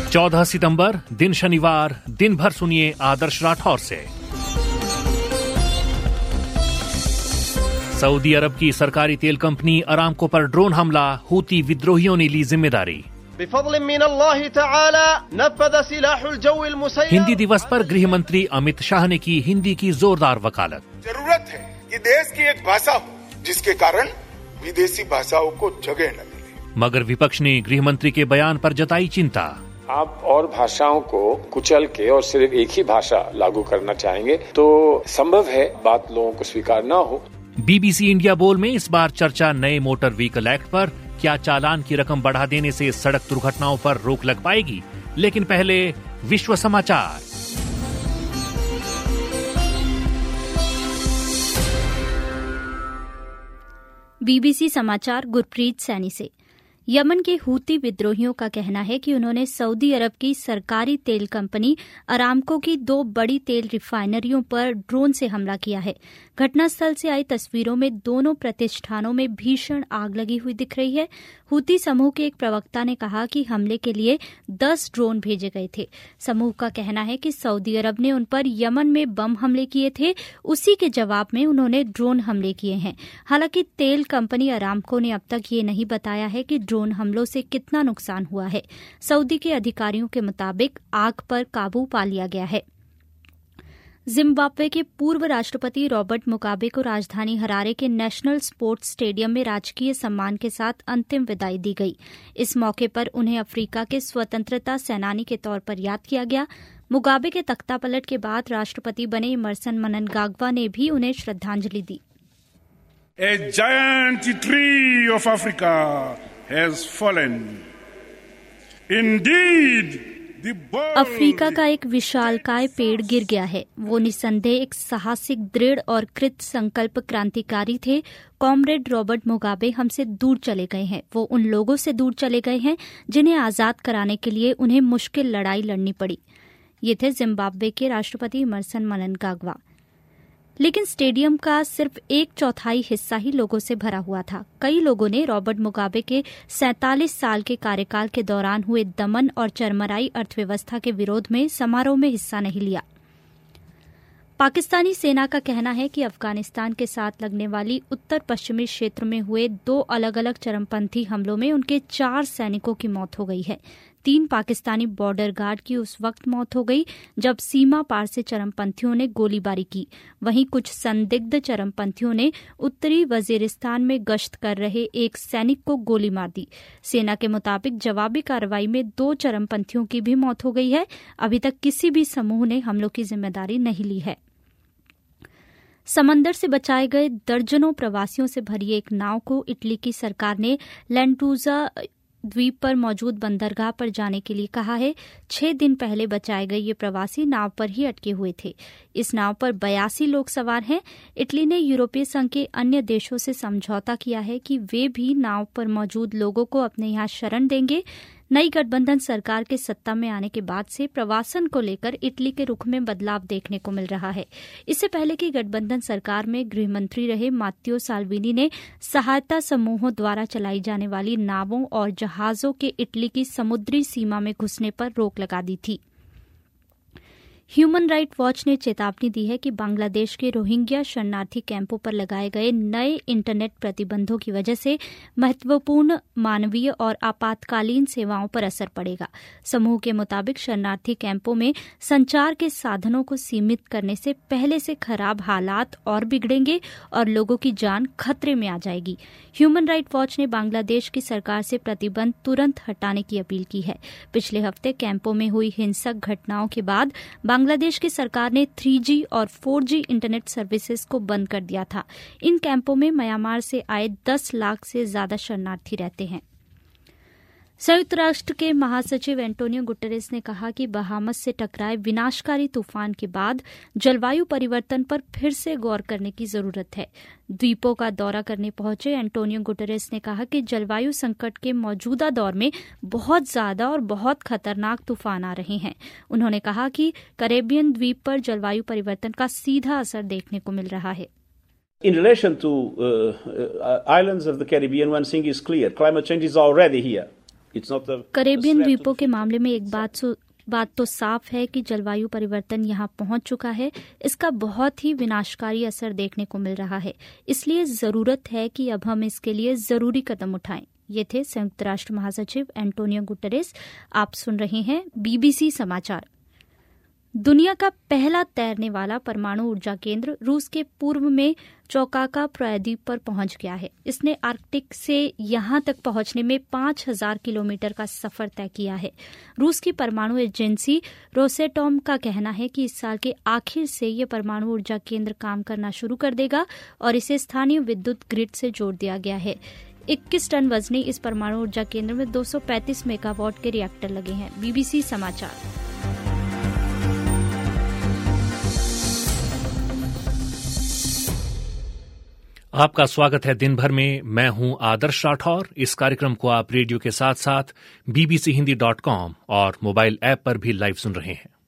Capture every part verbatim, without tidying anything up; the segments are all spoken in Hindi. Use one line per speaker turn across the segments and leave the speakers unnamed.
चौदह सितंबर, दिन शनिवार, दिन भर सुनिए आदर्श राठौर से। सऊदी अरब की सरकारी तेल कंपनी अरामको पर ड्रोन हमला, हूती विद्रोहियों ने ली जिम्मेदारी। हिंदी दिवस पर गृह मंत्री अमित शाह ने की हिंदी की जोरदार वकालत।
जरूरत है कि देश की एक भाषा हो जिसके कारण विदेशी भाषाओं को जगह न मिले।
मगर विपक्ष ने गृह मंत्री के बयान पर जताई चिंता।
आप और भाषाओं को कुचल के और सिर्फ एक ही भाषा लागू करना चाहेंगे तो संभव है बात लोगों को स्वीकार न हो।
बीबीसी इंडिया बोल में इस बार चर्चा नए मोटर व्हीकल एक्ट पर। क्या चालान की रकम बढ़ा देने से सड़क दुर्घटनाओं पर रोक लग पाएगी? लेकिन पहले विश्व समाचार।
बीबीसी समाचार गुरप्रीत सैनी से। यमन के हूती विद्रोहियों का कहना है कि उन्होंने सऊदी अरब की सरकारी तेल कंपनी अरामको की दो बड़ी तेल रिफाइनरियों पर ड्रोन से हमला किया है। घटनास्थल से आई तस्वीरों में दोनों प्रतिष्ठानों में भीषण आग लगी हुई दिख रही है। हूती समूह के एक प्रवक्ता ने कहा कि हमले के लिए दस ड्रोन भेजे गए थे। समूह का कहना है कि सऊदी अरब ने उन पर यमन में बम हमले किए थे, उसी के जवाब में उन्होंने ड्रोन हमले किए हैं। हालांकि तेल कंपनी अरामको ने अब तक ये नहीं बताया है कि ड्रोन हमलों से कितना नुकसान हुआ है। सऊदी के अधिकारियों के मुताबिक आग पर काबू पा लिया गया है। जिम्बाब्वे के पूर्व राष्ट्रपति रॉबर्ट मुगाबे को राजधानी हरारे के नेशनल स्पोर्ट्स स्टेडियम में राजकीय सम्मान के साथ अंतिम विदाई दी गई। इस मौके पर उन्हें अफ्रीका के स्वतंत्रता सेनानी के तौर पर याद किया गया। मुगाबे के तख्तापलट के बाद राष्ट्रपति बने इमरसन मननगाग्वा ने भी उन्हें श्रद्धांजलि दी।
A giant tree of Africa has fallen. Indeed,
Africa का एक विशालकाय पेड़ गिर गया है। वो निसंदेह एक साहसिक, दृढ़ और कृत संकल्प क्रांतिकारी थे। कॉमरेड रॉबर्ट मुगाबे हमसे दूर चले गए हैं। वो उन लोगों से दूर चले गए हैं जिन्हें आजाद कराने के लिए उन्हें मुश्किल लड़ाई लड़नी पड़ी। ये थे जिम्बाब्वे के राष्ट्रपति इमरसन मननगाग्वा। लेकिन स्टेडियम का सिर्फ एक चौथाई हिस्सा ही लोगों से भरा हुआ था। कई लोगों ने रॉबर्ट मुगाबे के सैंतालीस साल के कार्यकाल के दौरान हुए दमन और चरमराई अर्थव्यवस्था के विरोध में समारोह में हिस्सा नहीं लिया। पाकिस्तानी सेना का कहना है कि अफगानिस्तान के साथ लगने वाली उत्तर पश्चिमी क्षेत्र में हुए दो अलग अलग चरमपंथी हमलों में उनके चार सैनिकों की मौत हो गई है। तीन पाकिस्तानी बॉर्डर गार्ड की उस वक्त मौत हो गई जब सीमा पार से चरमपंथियों ने गोलीबारी की। वहीं कुछ संदिग्ध चरमपंथियों ने उत्तरी वजीरिस्तान में गश्त कर रहे एक सैनिक को गोली मार दी। सेना के मुताबिक जवाबी कार्रवाई में दो चरमपंथियों की भी मौत हो गई है। अभी तक किसी भी समूह ने हमलों की जिम्मेदारी नहीं ली है। समंदर से बचाए गए दर्जनों प्रवासियों से भरी एक नाव को इटली की सरकार ने लैम्पेडूसा द्वीप पर मौजूद बंदरगाह पर जाने के लिए कहा है। छह दिन पहले बचाए गए ये प्रवासी नाव पर ही अटके हुए थे। इस नाव पर बयासी लोग सवार हैं। इटली ने यूरोपीय संघ के अन्य देशों से समझौता किया है कि वे भी नाव पर मौजूद लोगों को अपने यहाँ शरण देंगे। नई गठबंधन सरकार के सत्ता में आने के बाद से प्रवासन को लेकर इटली के रुख में बदलाव देखने को मिल रहा है। इससे पहले की गठबंधन सरकार में गृह मंत्री रहे मात्तेओ साल्विनी ने सहायता समूहों द्वारा चलाई जाने वाली नावों और जहाजों के इटली की समुद्री सीमा में घुसने पर रोक लगा दी थी। ह्यूमन राइट वॉच ने चेतावनी दी है कि बांग्लादेश के रोहिंग्या शरणार्थी कैंपों पर लगाए गए नए इंटरनेट प्रतिबंधों की वजह से महत्वपूर्ण मानवीय और आपातकालीन सेवाओं पर असर पड़ेगा। समूह के मुताबिक शरणार्थी कैंपों में संचार के साधनों को सीमित करने से पहले से खराब हालात और बिगड़ेंगे और लोगों की जान खतरे में आ जाएगी। ह्यूमन राइट वॉच ने बांग्लादेश की सरकार से प्रतिबंध तुरंत हटाने की अपील की है। पिछले हफ्ते कैंपों में हुई हिंसक घटनाओं के बाद बांग्लादेश की सरकार ने थ्री जी और फोर जी इंटरनेट सर्विसेज को बंद कर दिया था। इन कैंपों में म्यांमार से आए दस लाख से ज्यादा शरणार्थी रहते हैं। संयुक्त राष्ट्र के महासचिव एंटोनियो गुटेरेस ने कहा कि बहामस से टकराए विनाशकारी तूफान के बाद जलवायु परिवर्तन पर फिर से गौर करने की जरूरत है। द्वीपों का दौरा करने पहुंचे एंटोनियो गुटेरेस ने कहा कि जलवायु संकट के मौजूदा दौर में बहुत ज्यादा और बहुत खतरनाक तूफान आ रहे हैं। उन्होंने कहा कि कैरेबियन द्वीप पर जलवायु परिवर्तन का सीधा असर देखने को मिल रहा है।
In relation to uh, uh, islands of the Caribbean, one thing is clear: climate change is already here.
Caribbean द्वीपों के मामले में एक बात सु बात तो साफ है कि जलवायु परिवर्तन यहाँ पहुंच चुका है। इसका बहुत ही विनाशकारी असर देखने को मिल रहा है। इसलिए जरूरत है कि अब हम इसके लिए जरूरी कदम उठाएं। ये थे संयुक्त राष्ट्र महासचिव एंटोनियो गुटेरेस। आप सुन रहे हैं बीबीसी समाचार। दुनिया का पहला तैरने वाला परमाणु ऊर्जा केंद्र रूस के पूर्व में चौकाका प्रायद्वीप पर पहुंच गया है। इसने आर्कटिक से यहां तक पहुंचने में पांच हजार किलोमीटर का सफर तय किया है। रूस की परमाणु एजेंसी रोसेटॉम का कहना है कि इस साल के आखिर से ये परमाणु ऊर्जा केंद्र काम करना शुरू कर देगा और इसे स्थानीय विद्युत ग्रिड से जोड़ दिया गया है। इक्कीस टन वजनी इस परमाणु ऊर्जा केंद्र में दो सौ पैंतीस मेगावाट के रिएक्टर लगे हैं। बीबीसी समाचार।
आपका स्वागत है दिन भर में। मैं हूं आदर्श राठौर। इस कार्यक्रम को आप रेडियो के साथ साथ बीबीसी हिंदी डॉट कॉम और मोबाइल ऐप पर भी लाइव सुन रहे हैं।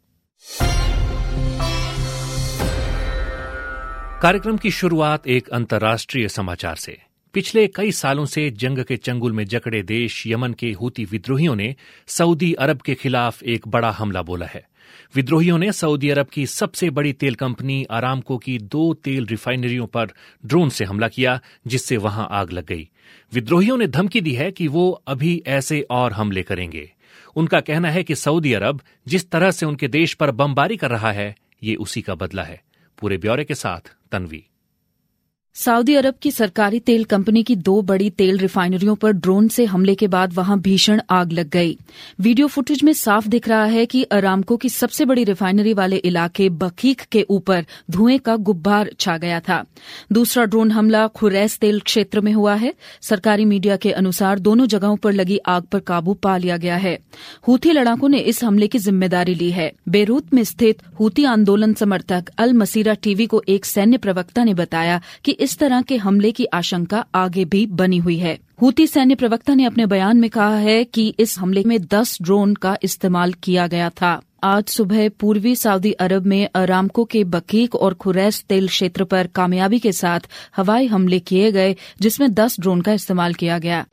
कार्यक्रम की शुरुआत एक अंतर्राष्ट्रीय समाचार से। पिछले कई सालों से जंग के चंगुल में जकड़े देश यमन के हूती विद्रोहियों ने सऊदी अरब के खिलाफ एक बड़ा हमला बोला है। विद्रोहियों ने सऊदी अरब की सबसे बड़ी तेल कंपनी अरामको की दो तेल रिफाइनरियों पर ड्रोन से हमला किया, जिससे वहां आग लग गई। विद्रोहियों ने धमकी दी है कि वो अभी ऐसे और हमले करेंगे। उनका कहना है कि सऊदी अरब जिस तरह से उनके देश पर बमबारी कर रहा है, ये उसी का बदला है। पूरे ब्यौरे के साथ तन्वी।
सऊदी अरब की सरकारी तेल कंपनी की दो बड़ी तेल रिफाइनरियों पर ड्रोन से हमले के बाद वहां भीषण आग लग गई। वीडियो फुटेज में साफ दिख रहा है कि अरामको की सबसे बड़ी रिफाइनरी वाले इलाके बकीक के ऊपर धुएं का गुब्बार छा गया था। दूसरा ड्रोन हमला खुरैस तेल क्षेत्र में हुआ है। सरकारी मीडिया के अनुसार दोनों जगहों पर लगी आग पर काबू पा लिया गया है। हूथी लड़ाकों ने इस हमले की जिम्मेदारी ली है। बेरूत में स्थित हूथी आंदोलन समर्थक अल मसीरा टीवी को एक सैन्य प्रवक्ता ने बताया कि इस तरह के हमले की आशंका आगे भी बनी हुई है। हूती सैन्य प्रवक्ता ने अपने बयान में कहा है कि इस हमले में दस ड्रोन का इस्तेमाल किया गया था। आज सुबह पूर्वी सऊदी अरब में अरामको के बकीक और खुरैस तेल क्षेत्र पर कामयाबी के साथ हवाई हमले किए गए, जिसमें दस ड्रोन का इस्तेमाल किया गया।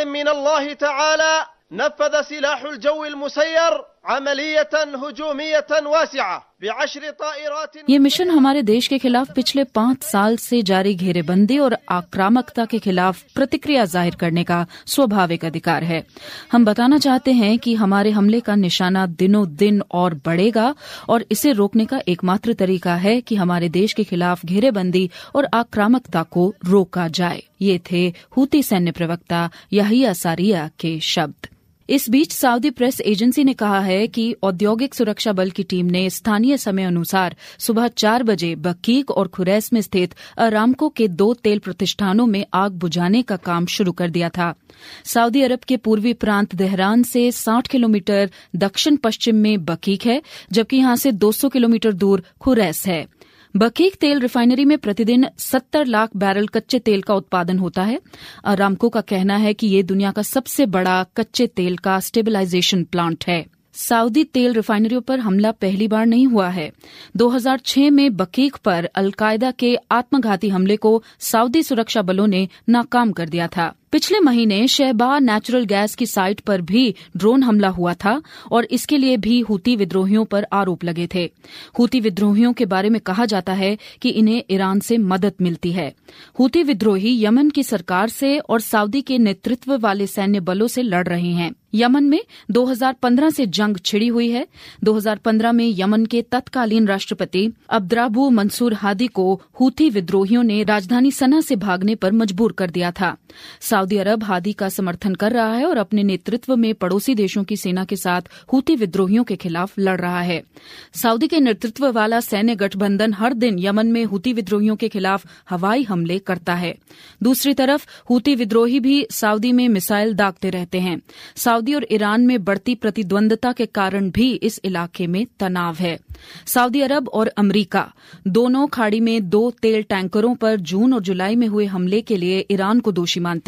नफ़ज़ सिलाहुल जव्विल मुसय्यर अमलियतन हुजूमियतन वासिआ बिअश्र ताइरात।
ये मिशन हमारे देश के खिलाफ पिछले पांच साल से जारी घेरेबंदी और आक्रामकता के खिलाफ प्रतिक्रिया जाहिर करने का स्वाभाविक अधिकार है। हम बताना चाहते हैं कि हमारे हमले का निशाना दिनों दिन और बढ़ेगा और इसे रोकने का एकमात्र तरीका है कि हमारे देश के खिलाफ घेरेबंदी और आक्रामकता को रोका जाए। ये थे हूती सैन्य प्रवक्ता याहिया सारिया के शब्द। इस बीच सऊदी प्रेस एजेंसी ने कहा है कि औद्योगिक सुरक्षा बल की टीम ने स्थानीय समय अनुसार सुबह चार बजे बकीक और खुरैस में स्थित अरामको के दो तेल प्रतिष्ठानों में आग बुझाने का काम शुरू कर दिया था। सऊदी अरब के पूर्वी प्रांत देहरान से साठ किलोमीटर दक्षिण पश्चिम में बकीक है, जबकि यहां से दो सौ किलोमीटर दूर खुरैस है। बकीक तेल रिफाइनरी में प्रतिदिन सत्तर लाख बैरल कच्चे तेल का उत्पादन होता है। अरामको का कहना है कि ये दुनिया का सबसे बड़ा कच्चे तेल का स्टेबलाइजेशन प्लांट है। सऊदी तेल रिफाइनरियों पर हमला पहली बार नहीं हुआ है। दो हज़ार छह में बकीक पर अलकायदा के आत्मघाती हमले को सऊदी सुरक्षा बलों ने नाकाम कर दिया था। पिछले महीने शहबा नेचुरल गैस की साइट पर भी ड्रोन हमला हुआ था और इसके लिए भी हूती विद्रोहियों पर आरोप लगे थे। हूती विद्रोहियों के बारे में कहा जाता है कि इन्हें ईरान से मदद मिलती है। हूती विद्रोही यमन की सरकार से और सऊदी के नेतृत्व वाले सैन्य बलों से लड़ रहे हैं। यमन में दो हज़ार पंद्रह से जंग छिड़ी हुई है। दो हज़ार पंद्रह में यमन के तत्कालीन राष्ट्रपति अब्द्राबू मंसूर हादी को हूती विद्रोहियों ने राजधानी सना से भागने पर मजबूर कर दिया था। सऊदी अरब हादी का समर्थन कर रहा है और अपने नेतृत्व में पड़ोसी देशों की सेना के साथ हूती विद्रोहियों के खिलाफ लड़ रहा है। सऊदी के नेतृत्व वाला सैन्य गठबंधन हर दिन यमन में हूती विद्रोहियों के खिलाफ हवाई हमले करता है। दूसरी तरफ हूती विद्रोही भी सऊदी में मिसाइल दागते रहते हैं। सऊदी और ईरान में बढ़ती प्रतिद्वंदता के कारण भी इस इलाके में तनाव है। सऊदी अरब और अमरीका दोनों खाड़ी में दो तेल टैंकरों पर जून और जुलाई में हुए हमले के लिए ईरान को दोषी मानते हैं।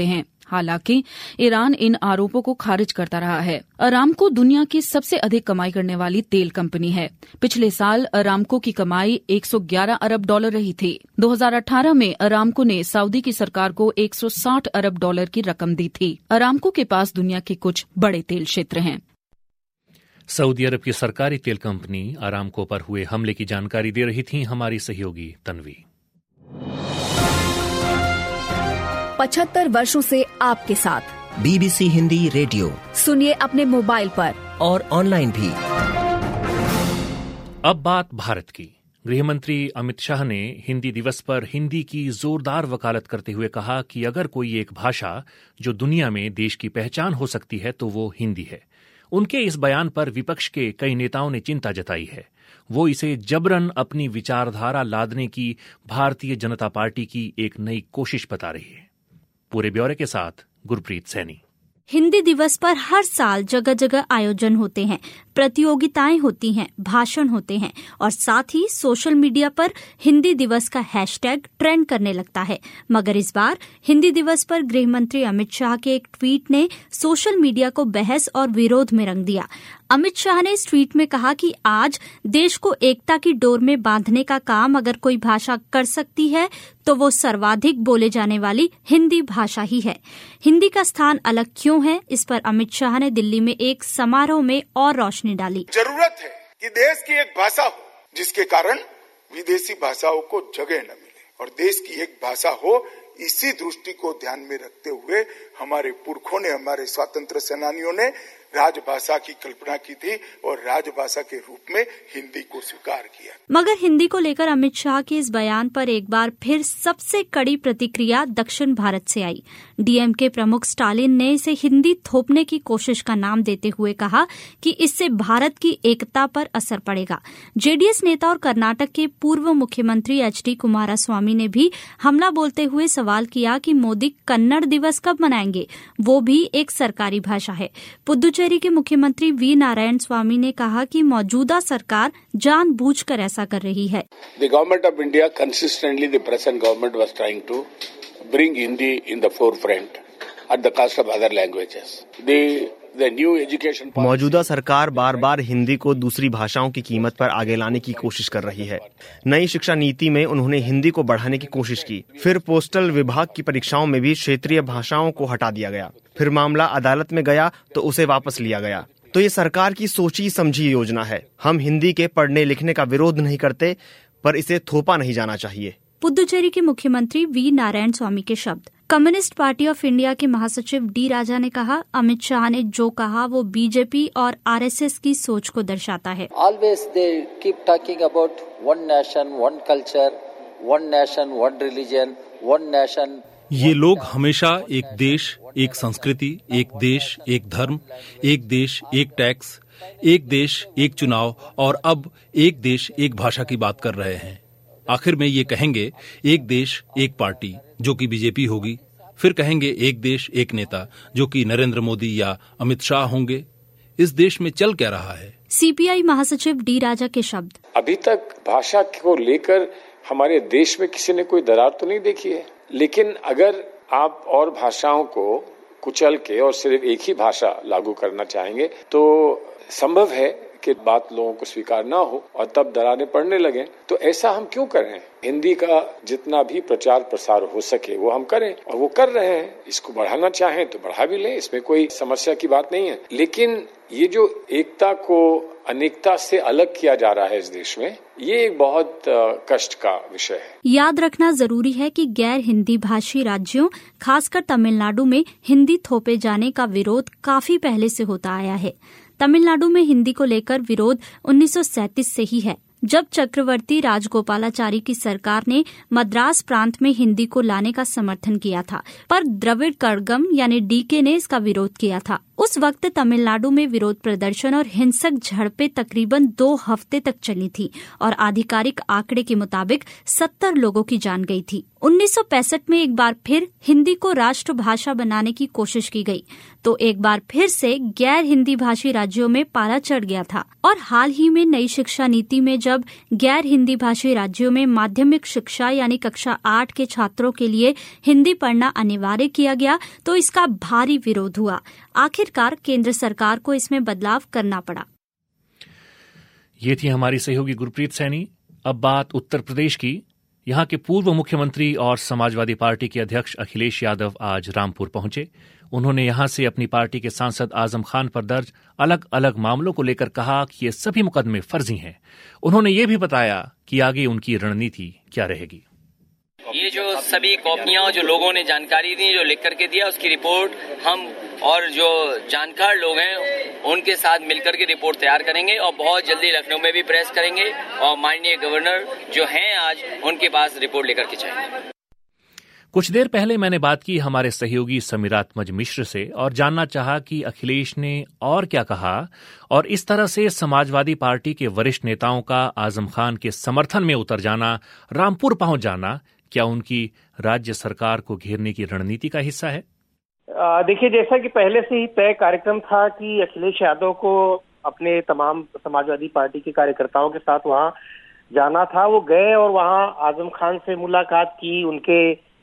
हालांकि ईरान इन आरोपों को खारिज करता रहा है। अरामको दुनिया की सबसे अधिक कमाई करने वाली तेल कंपनी है। पिछले साल अरामको की कमाई एक सौ ग्यारह अरब डॉलर रही थी। दो हज़ार अठारह में अरामको ने सऊदी की सरकार को एक सौ साठ अरब डॉलर की रकम दी थी। अरामको के पास दुनिया के कुछ बड़े तेल क्षेत्र हैं।
सऊदी अरब की सरकारी तेल कंपनी अरामको पर हुए हमले की जानकारी दे रही थी हमारी सहयोगी तन्वी।
पचहत्तर वर्षों से आपके साथ
बीबीसी हिंदी रेडियो
सुनिए अपने मोबाइल पर
और ऑनलाइन भी।
अब बात भारत की। गृहमंत्री अमित शाह ने हिंदी दिवस पर हिंदी की जोरदार वकालत करते हुए कहा कि अगर कोई एक भाषा जो दुनिया में देश की पहचान हो सकती है तो वो हिंदी है। उनके इस बयान पर विपक्ष के कई नेताओं ने चिंता जताई है। वो इसे जबरन अपनी विचारधारा लादने की भारतीय जनता पार्टी की एक नई कोशिश बता रही है। पूरे ब्यौरे के साथ गुरप्रीत सैनी।
हिंदी दिवस पर हर साल जगह जगह आयोजन होते हैं, प्रतियोगिताएं होती हैं, भाषण होते हैं और साथ ही सोशल मीडिया पर हिंदी दिवस का हैशटैग ट्रेंड करने लगता है। मगर इस बार हिंदी दिवस पर गृह मंत्री अमित शाह के एक ट्वीट ने सोशल मीडिया को बहस और विरोध में रंग दिया। अमित शाह ने इस ट्वीट में कहा कि आज देश को एकता की डोर में बांधने का काम अगर कोई भाषा कर सकती है तो वो सर्वाधिक बोले जाने वाली हिंदी भाषा ही है। हिंदी का स्थान अलग क्यों है, इस पर अमित शाह ने दिल्ली में एक समारोह में और रोशनी डाली।
जरूरत है कि देश की एक भाषा हो जिसके कारण विदेशी भाषाओं को जगह न मिले और देश की एक भाषा हो, इसी दृष्टि को ध्यान में रखते हुए हमारे पुरखों ने, हमारे स्वतंत्र सेनानियों ने राजभाषा की कल्पना की थी और राजभाषा के रूप में हिंदी को स्वीकार किया।
मगर हिंदी को लेकर अमित शाह के इस बयान पर एक बार फिर सबसे कड़ी प्रतिक्रिया दक्षिण भारत से आई। डीएमके प्रमुख स्टालिन ने इसे हिंदी थोपने की कोशिश का नाम देते हुए कहा कि इससे भारत की एकता पर असर पड़ेगा। जेडीएस नेता और कर्नाटक के पूर्व मुख्यमंत्री एच डी कुमारस्वामी ने भी हमला बोलते हुए सवाल किया कि मोदी कन्नड़ दिवस कब मनाएंगे, वो भी एक सरकारी भाषा है। पुदुचेरी के मुख्यमंत्री वी नारायण स्वामी ने कहा कि मौजूदा सरकार जानबूझकर ऐसा कर रही है।
The government of India consistently, the present government was trying to bring Hindi in the forefront at the cost of other languages. The the new education policy.
मौजूदा सरकार बार बार हिंदी को दूसरी भाषाओं की कीमत पर आगे लाने की कोशिश कर रही है। नई शिक्षा नीति में उन्होंने हिंदी को बढ़ाने की कोशिश की। फिर पोस्टल विभाग की परीक्षाओं में भी क्षेत्रीय भाषाओं को हटा दिया गया। फिर मामला अदालत में गया तो उसे वापस लिया गया। तो ये सरकार की सोची समझी योजना है। हम हिंदी के पढ़ने लिखने का विरोध नहीं करते, पर इसे थोपा नहीं जाना चाहिए।
पुदुचेरी के मुख्यमंत्री वी नारायण स्वामी के शब्द। कम्युनिस्ट पार्टी ऑफ इंडिया के महासचिव डी राजा ने कहा, अमित शाह ने जो कहा वो बीजेपी और आरएसएस की सोच को दर्शाता है।
Always they keep talking about one nation, one culture, one nation, one religion, one nation.
ये लोग हमेशा एक देश, एक संस्कृति, एक देश, एक धर्म, एक देश, एक टैक्स, एक देश, एक चुनाव और अब एक देश, एक भाषा की बात कर रहे हैं। आखिर में ये कहेंगे एक देश, एक पार्टी, जो कि बीजेपी होगी। फिर कहेंगे एक देश, एक नेता, जो कि नरेंद्र मोदी या अमित शाह होंगे। इस देश में चल क्या रहा है?
सीपीआई महासचिव डी राजा के शब्द।
अभी तक भाषा को लेकर हमारे देश में किसी ने कोई दरार तो नहीं देखी है, लेकिन अगर आप और भाषाओं को कुचल के और सिर्फ एक ही भाषा लागू करना चाहेंगे तो संभव है कि बात लोगों को स्वीकार ना हो और तब दरारें पड़ने लगे। तो ऐसा हम क्यों कर रहे हैं? हिंदी का जितना भी प्रचार प्रसार हो सके वो हम करें और वो कर रहे हैं। इसको बढ़ाना चाहें तो बढ़ा भी लें, इसमें कोई समस्या की बात नहीं है। लेकिन ये जो एकता को अनेकता से अलग किया जा रहा है इस देश में, ये एक बहुत कष्ट का विषय है।
याद रखना जरूरी है कि गैर हिंदी भाषी राज्यों, खासकर तमिलनाडु में हिंदी थोपे जाने का विरोध काफी पहले से होता आया है। तमिलनाडु में हिंदी को लेकर विरोध उन्नीस सौ सैंतीस से ही है, जब चक्रवर्ती राजगोपालाचारी की सरकार ने मद्रास प्रांत में हिंदी को लाने का समर्थन किया था, पर द्रविड़ कड़गम यानी डीके ने इसका विरोध किया था। उस वक्त तमिलनाडु में विरोध प्रदर्शन और हिंसक झड़पें तकरीबन दो हफ्ते तक चली थी और आधिकारिक आंकड़े के मुताबिक सत्तर लोगों की जान गई थी। उन्नीस सौ पैंसठ में एक बार फिर हिंदी को राष्ट्रभाषा बनाने की कोशिश की गई, तो एक बार फिर से गैर हिंदी भाषी राज्यों में पाला चढ़ गया था। और हाल ही में नई शिक्षा नीति में जब गैर हिंदी भाषी राज्यों में माध्यमिक शिक्षा यानी कक्षा आठ के छात्रों के लिए हिंदी पढ़ना अनिवार्य किया गया तो इसका भारी विरोध हुआ। आखिरकार केंद्र सरकार को इसमें बदलाव करना पड़ा।
ये थी हमारी सहयोगी गुरप्रीत सैनी। अब बात उत्तर प्रदेश की। यहां के पूर्व मुख्यमंत्री और समाजवादी पार्टी के अध्यक्ष अखिलेश यादव आज रामपुर पहुंचे। उन्होंने यहां से अपनी पार्टी के सांसद आजम खान पर दर्ज अलग अलग मामलों को लेकर कहा कि ये सभी मुकदमे फर्जी हैं। उन्होंने ये भी बताया कि आगे उनकी रणनीति क्या रहेगी।
ये जो सभी कॉपियां जो लोगों ने जानकारी दी, जो लिख करके दिया, उसकी रिपोर्ट हम और जो जानकार लोग हैं उनके साथ मिलकर के रिपोर्ट तैयार करेंगे और बहुत जल्दी लखनऊ में भी प्रेस करेंगे और माननीय गवर्नर जो हैं आज उनके पास रिपोर्ट लेकर के जाएंगे।
कुछ देर पहले मैंने बात की हमारे सहयोगी समीरात्मज मिश्र से और जानना चाहा कि अखिलेश ने और क्या कहा और इस तरह से समाजवादी पार्टी के वरिष्ठ नेताओं का आजम खान के समर्थन में उतर जाना, रामपुर पहुंच जाना, क्या उनकी राज्य सरकार को घेरने की रणनीति का हिस्सा है?
देखिए, जैसा कि पहले से ही तय कार्यक्रम था कि अखिलेश यादव को अपने तमाम समाजवादी पार्टी के कार्यकर्ताओं के साथ वहां जाना था। वो गए और वहां आजम खान से मुलाकात की, उनके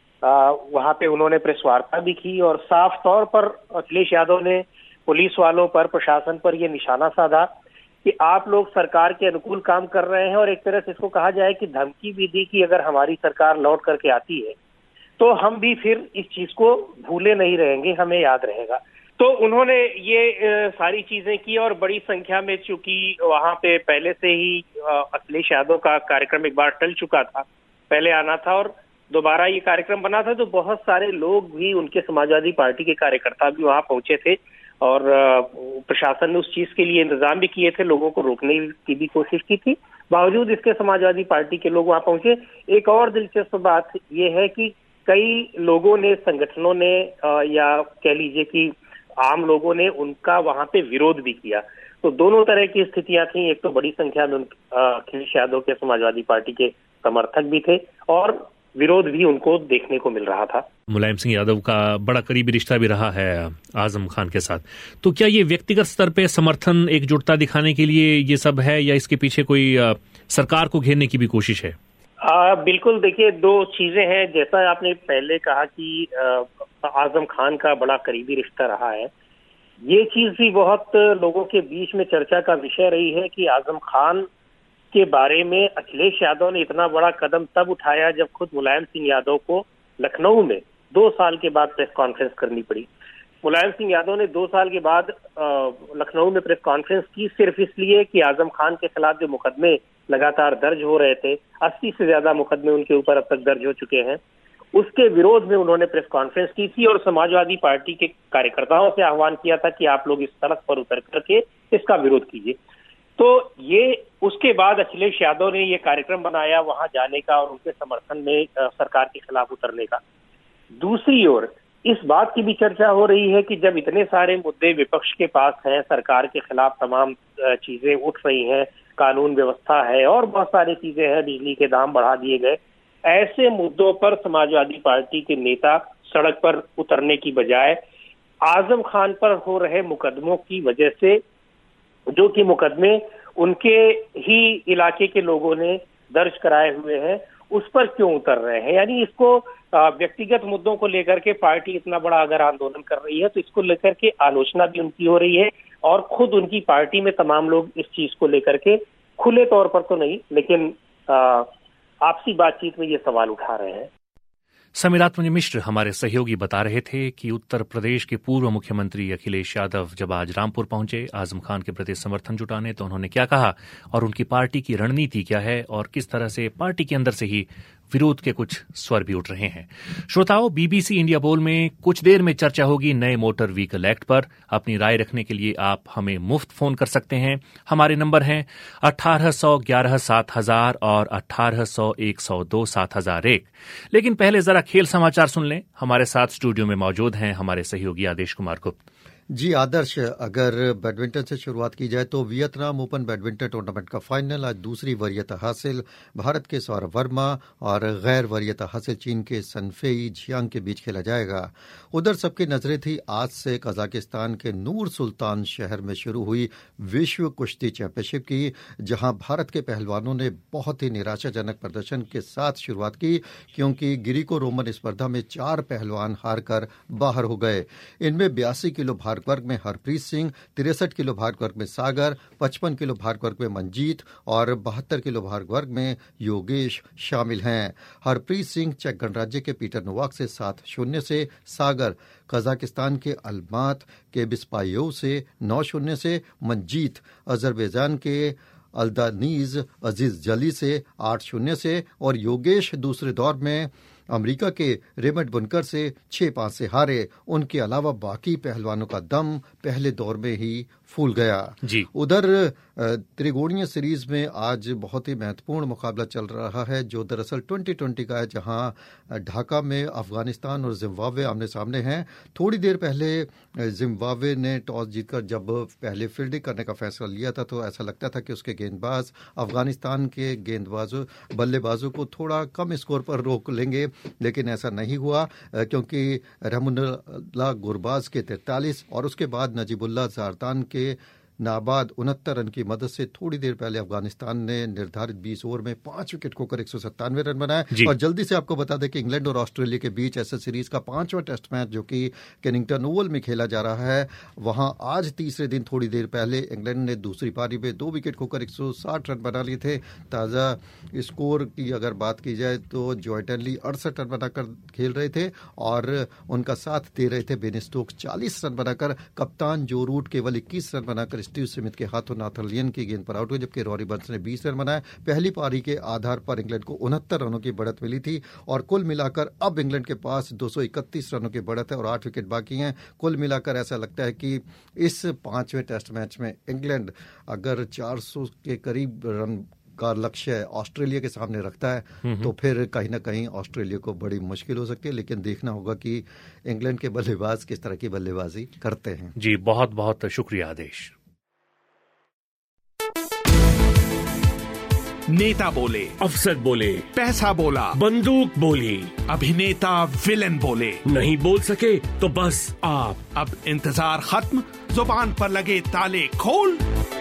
वहां पे उन्होंने प्रेस वार्ता भी की और साफ तौर पर अखिलेश यादव ने पुलिस वालों पर, प्रशासन पर ये निशाना साधा कि आप लोग सरकार के अनुकूल काम कर रहे हैं और एक तरह से इसको कहा जाए कि धमकी भी दी कि अगर हमारी सरकार लौट करके आती है तो हम भी फिर इस चीज को भूले नहीं रहेंगे, हमें याद रहेगा। तो उन्होंने ये सारी चीजें की और बड़ी संख्या में, चूंकि वहां पे पहले से ही अखिलेश यादव का कार्यक्रम एक बार टल चुका था, पहले आना था और दोबारा ये कार्यक्रम बना था, तो बहुत सारे लोग भी, उनके समाजवादी पार्टी के कार्यकर्ता भी वहां पहुंचे थे और प्रशासन ने उस चीज के लिए इंतजाम भी किए थे, लोगों को रोकने की भी कोशिश की थी। बावजूद इसके समाजवादी पार्टी के लोग वहां पहुंचे। एक और दिलचस्प बात यह है कि कई लोगों ने, संगठनों ने या कह लीजिए कि आम लोगों ने उनका वहां पे विरोध भी किया। तो दोनों तरह की स्थितियां थी। एक तो बड़ी संख्या में अखिलेश यादव के समाजवादी पार्टी के समर्थक भी थे और विरोध भी उनको देखने को मिल रहा था।
मुलायम सिंह यादव का बड़ा करीबी रिश्ता भी रहा है आजम खान के साथ। तो क्या ये व्यक्तिगत स्तर पे समर्थन, एकजुटता दिखाने के लिए ये सब है या इसके पीछे कोई आ, सरकार को घेरने की भी कोशिश है?
आ, बिल्कुल, देखिए, दो चीजें हैं। जैसा आपने पहले कहा कि आ, आजम खान का बड़ा करीबी रिश्ता रहा है, ये चीज भी बहुत लोगों के बीच में चर्चा का विषय रही है कि आजम खान के बारे में अखिलेश यादव ने इतना बड़ा कदम तब उठाया जब खुद मुलायम सिंह यादव को लखनऊ में दो साल के बाद प्रेस कॉन्फ्रेंस करनी पड़ी। मुलायम सिंह यादव ने दो साल के बाद लखनऊ में प्रेस कॉन्फ्रेंस की सिर्फ इसलिए कि आजम खान के खिलाफ जो मुकदमे लगातार दर्ज हो रहे थे, अस्सी से ज्यादा मुकदमे उनके ऊपर अब तक दर्ज हो चुके हैं, उसके विरोध में उन्होंने प्रेस कॉन्फ्रेंस की थी और समाजवादी पार्टी के कार्यकर्ताओं से आह्वान किया था कि आप लोग इस सड़क पर उतर करके इसका विरोध कीजिए। तो ये उसके बाद अखिलेश यादव ने ये कार्यक्रम बनाया वहां जाने का और उनके समर्थन में सरकार के खिलाफ उतरने का। दूसरी ओर इस बात की भी चर्चा हो रही है कि जब इतने सारे मुद्दे विपक्ष के पास हैं, सरकार के खिलाफ तमाम चीजें उठ रही हैं, कानून व्यवस्था है और बहुत सारी चीजें हैं, बिजली के दाम बढ़ा दिए गए, ऐसे मुद्दों पर समाजवादी पार्टी के नेता सड़क पर उतरने की बजाय आजम खान पर हो रहे मुकदमों की वजह से, जो कि मुकदमे उनके ही इलाके के लोगों ने दर्ज कराए हुए हैं, उस पर क्यों उतर रहे हैं। यानी इसको व्यक्तिगत मुद्दों को लेकर के पार्टी इतना बड़ा अगर आंदोलन कर रही है तो इसको लेकर के आलोचना भी उनकी हो रही है और खुद उनकी पार्टी में तमाम लोग इस चीज को लेकर के खुले तौर पर तो नहीं, लेकिन आपसी बातचीत में ये सवाल उठा रहे हैं।
समीरात्मज मिश्र हमारे सहयोगी बता रहे थे कि उत्तर प्रदेश के पूर्व मुख्यमंत्री अखिलेश यादव जब आज रामपुर पहुंचे आजम खान के प्रति समर्थन जुटाने, तो उन्होंने क्या कहा और उनकी पार्टी की रणनीति क्या है और किस तरह से पार्टी के अंदर से ही विरोध के कुछ स्वर भी उठ रहे हैं। श्रोताओं, बीबीसी इंडिया बोल में कुछ देर में चर्चा होगी नए मोटर व्हीकल एक्ट पर। अपनी राय रखने के लिए आप हमें मुफ्त फोन कर सकते हैं। हमारे नंबर हैं अठारह सौ ग्यारह सात हजार और अठारह सौ एक सौ दो सात हजार एक। लेकिन पहले जरा खेल समाचार सुन लें। हमारे साथ स्टूडियो में मौजूद हैं हमारे सहयोगी आदेश कुमार गुप्त।
जी आदर्श, अगर बैडमिंटन से शुरुआत की जाए तो वियतनाम ओपन बैडमिंटन टूर्नामेंट का फाइनल आज दूसरी वरीयता हासिल भारत के सौरभ वर्मा और गैर वरीयता हासिल चीन के सनफेई झियांग के बीच खेला जाएगा। उधर सबकी नजरें थी आज से कजाकिस्तान के नूर सुल्तान शहर में शुरू हुई विश्व कुश्ती चैंपियनशिप की, जहां भारत के पहलवानों ने बहुत ही निराशाजनक प्रदर्शन के साथ शुरुआत की, क्योंकि ग्रीको रोमन स्पर्धा में चार पहलवान हारकर बाहर हो गए। इनमें बयासी किलो भार वर्ग में हरप्रीत सिंह, तिरसठ किलो भार वर्ग में सागर, पचपन किलो भार वर्ग में मंजीत और बहत्तर किलो भार वर्ग में योगेश शामिल हैं। हरप्रीत सिंह चेक गणराज्य के पीटर नोवाक से सात शून्य से, सागर कजाकिस्तान के अलमात के बिस्पायोव से नौ शून्य से, मंजीत अजरबैजान के अल्दानीज अजीज जली से आठ शून्य से और योगेश दूसरे दौर में अमेरिका के रेमंड बुनकर से छह पांच से हारे। उनके अलावा बाकी पहलवानों का दम पहले दौर में ही फूल गया।
जी।
उधर त्रिकोणीय सीरीज में आज बहुत ही महत्वपूर्ण मुकाबला चल रहा है, जो दरअसल ट्वेंटी ट्वेंटी का है, जहां ढाका में अफगानिस्तान और जिम्बाब्वे आमने सामने हैं। थोड़ी देर पहले जिम्बाब्वे ने टॉस जीतकर जब पहले फील्डिंग करने का फैसला लिया था तो ऐसा लगता था कि उसके गेंदबाज अफगानिस्तान के गेंदबाजों बल्लेबाजों को थोड़ा कम स्कोर पर रोक लेंगे, लेकिन ऐसा नहीं हुआ, क्योंकि रहमुल्लाह गुरबाज के तैंतालीस और उसके बाद नजीबुल्लाह ज़ारतान के नाबाद उनहत्तर रन की मदद से थोड़ी देर पहले अफगानिस्तान ने निर्धारित बीस ओवर में पांच विकेट खोकर एक सौ सत्तानवे रन बनाए। और जल्दी से आपको बता दें कि इंग्लैंड और ऑस्ट्रेलिया के बीच ऐसे सीरीज का पांचवा टेस्ट मैच जो कि केनिंगटन ओवल में खेला जा रहा है, वहां आज तीसरे दिन थोड़ी देर पहले इंग्लैंड ने दूसरी पारी में दो विकेट खोकर एक सौ साठ रन बना लिए थे। ताज़ा स्कोर की अगर बात की जाए तो जॉयटनली अड़सठ रन बनाकर खेल रहे थे और उनका साथ दे रहे थे बेन स्टोक्स चालीस रन बनाकर। कप्तान जो रूट केवल इक्कीस रन बनाकर स्टीव स्मिथ के हाथों नाथरलियन की गेंद पर आउट हुए, जबकि रॉरी बर्न्स ने बीस रन बनाए। पहली पारी के आधार पर इंग्लैंड को उनहत्तर रनों की बढ़त मिली थी और कुल मिलाकर अब इंग्लैंड के पास दो सौ इकतीस रनों की बढ़त है और आठ विकेट बाकी हैं। कुल मिलाकर ऐसा लगता है कि इस पांचवें टेस्ट मैच में इंग्लैंड अगर चार सौ के करीब रन का लक्ष्य ऑस्ट्रेलिया के सामने रखता है तो फिर कहीं ना कहीं ऑस्ट्रेलिया को बड़ी मुश्किल हो सकती है, लेकिन देखना होगा कि इंग्लैंड के बल्लेबाज किस तरह की बल्लेबाजी करते हैं।
जी, बहुत बहुत शुक्रिया आदेश।
नेता बोले, अफसर बोले, पैसा बोला, बंदूक बोली, अभिनेता विलन बोले, नहीं बोल सके तो बस आप। अब इंतजार खत्म, जुबान पर लगे ताले खोल।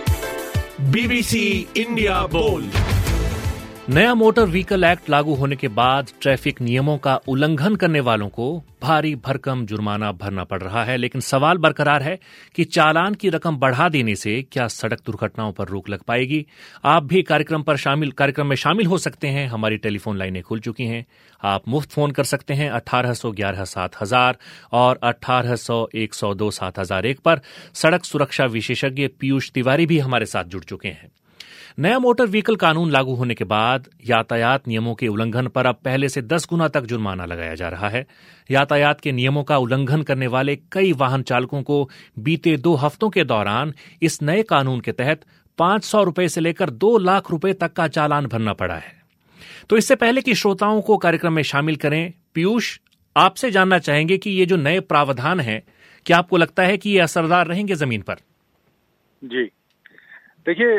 बीबीसी इंडिया बोल।
नया मोटर व्हीकल एक्ट लागू होने के बाद ट्रैफिक नियमों का उल्लंघन करने वालों को भारी भरकम जुर्माना भरना पड़ रहा है, लेकिन सवाल बरकरार है कि चालान की रकम बढ़ा देने से क्या सड़क दुर्घटनाओं पर रोक लग पाएगी। आप भी कार्यक्रम पर शामिल कार्यक्रम में शामिल हो सकते हैं। हमारी टेलीफोन लाइनें खुल चुकी हैं। आप मुफ्त फोन कर सकते हैं अठारह सौ ग्यारह सात हजार और अठारह सौ एक सौ दो सात हजार एक पर। सड़क सुरक्षा विशेषज्ञ पीयूष तिवारी भी हमारे साथ जुड़ चुके हैं। नया मोटर व्हीकल कानून लागू होने के बाद यातायात नियमों के उल्लंघन पर अब पहले से दस गुना तक जुर्माना लगाया जा रहा है। यातायात के नियमों का उल्लंघन करने वाले कई वाहन चालकों को बीते दो हफ्तों के दौरान इस नए कानून के तहत पांच सौ रुपए से लेकर दो लाख रुपए तक का चालान भरना पड़ा है। तो इससे पहले कि श्रोताओं को कार्यक्रम में शामिल करें, पीयूष, आपसे जानना चाहेंगे कि ये जो नए प्रावधान हैं, क्या आपको लगता है कि ये असरदार रहेंगे जमीन पर?
जी, देखिए,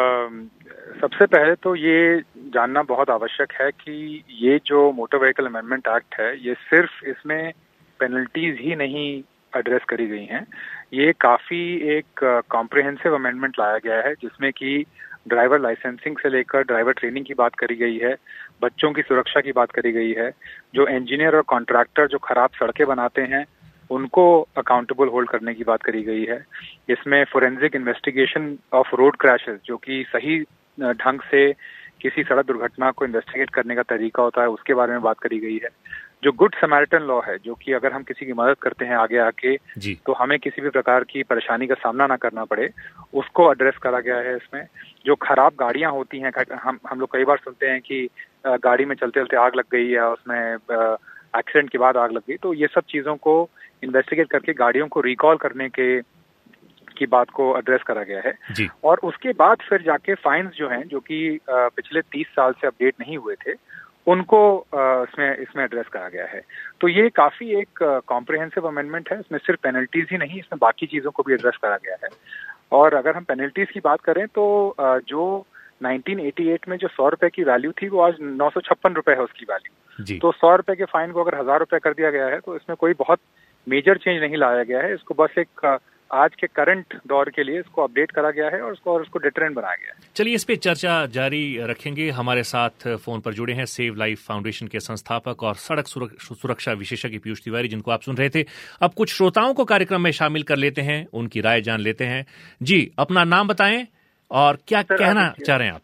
सबसे पहले तो ये जानना बहुत आवश्यक है कि ये जो मोटर व्हीकल अमेंडमेंट एक्ट है, ये सिर्फ इसमें पेनल्टीज ही नहीं एड्रेस करी गई हैं। ये काफी एक कॉम्प्रिहेंसिव अमेंडमेंट लाया गया है, जिसमें कि ड्राइवर लाइसेंसिंग से लेकर ड्राइवर ट्रेनिंग की बात करी गई है, बच्चों की सुरक्षा की बात करी गई है, जो इंजीनियर और कॉन्ट्रैक्टर जो खराब सड़कें बनाते हैं उनको अकाउंटेबल होल्ड करने की बात करी गई है। इसमें forensic investigation of road crashes, जो कि सही ढंग से किसी सड़क दुर्घटना को इन्वेस्टिगेट करने का तरीका होता है, उसके बारे में बात करी गई है। जो गुड समैरिटन लॉ है, जो कि अगर हम किसी की मदद करते हैं आगे आके तो हमें किसी भी प्रकार की परेशानी का सामना ना करना पड़े, उसको एड्रेस करा गया है इसमें। जो खराब गाड़ियां होती हैं, हम हम लोग कई बार सुनते हैं कि गाड़ी में चलते चलते आग लग गई या उसमें एक्सीडेंट के बाद आग लग गई, तो ये सब चीजों को इन्वेस्टिगेट करके गाड़ियों को रिकॉल करने के की बात को एड्रेस करा गया है।
जी।
और उसके बाद फिर जाके फाइन्स जो हैं, जो कि पिछले तीस साल से अपडेट नहीं हुए थे, उनको इसमें इसमें एड्रेस करा गया है। तो ये काफी एक कॉम्प्रिहेंसिव अमेंडमेंट है। इसमें सिर्फ पेनल्टीज ही नहीं, इसमें बाकी चीजों को भी एड्रेस करा गया है। और अगर हम पेनल्टीज की बात करें तो जो नाइनटीन एटी एट में जो सौ रुपए की वैल्यू थी वो आज नौ सौ छप्पन रुपए है उसकी वैल्यू। तो सौ रुपए के फाइन को अगर हजार रुपए कर दिया गया है तो इसमें कोई बहुत मेजर चेंज नहीं लाया गया है। इसको बस एक आज के करंट दौर के लिए इसको अपडेट करा गया है और उसको और उसको डिटरेंट बनाया गया है।
चलिए इस पे चर्चा जारी रखेंगे। हमारे साथ फोन पर जुड़े हैं सेव लाइफ फाउंडेशन के संस्थापक और सड़क सुरक्षा विशेषज्ञ पीयूष तिवारी, जिनको आप सुन रहे थे। अब कुछ श्रोताओं को कार्यक्रम में शामिल कर लेते हैं, उनकी राय जान लेते हैं। जी, अपना नाम बताएं और क्या कहना चाह रहे हैं आप?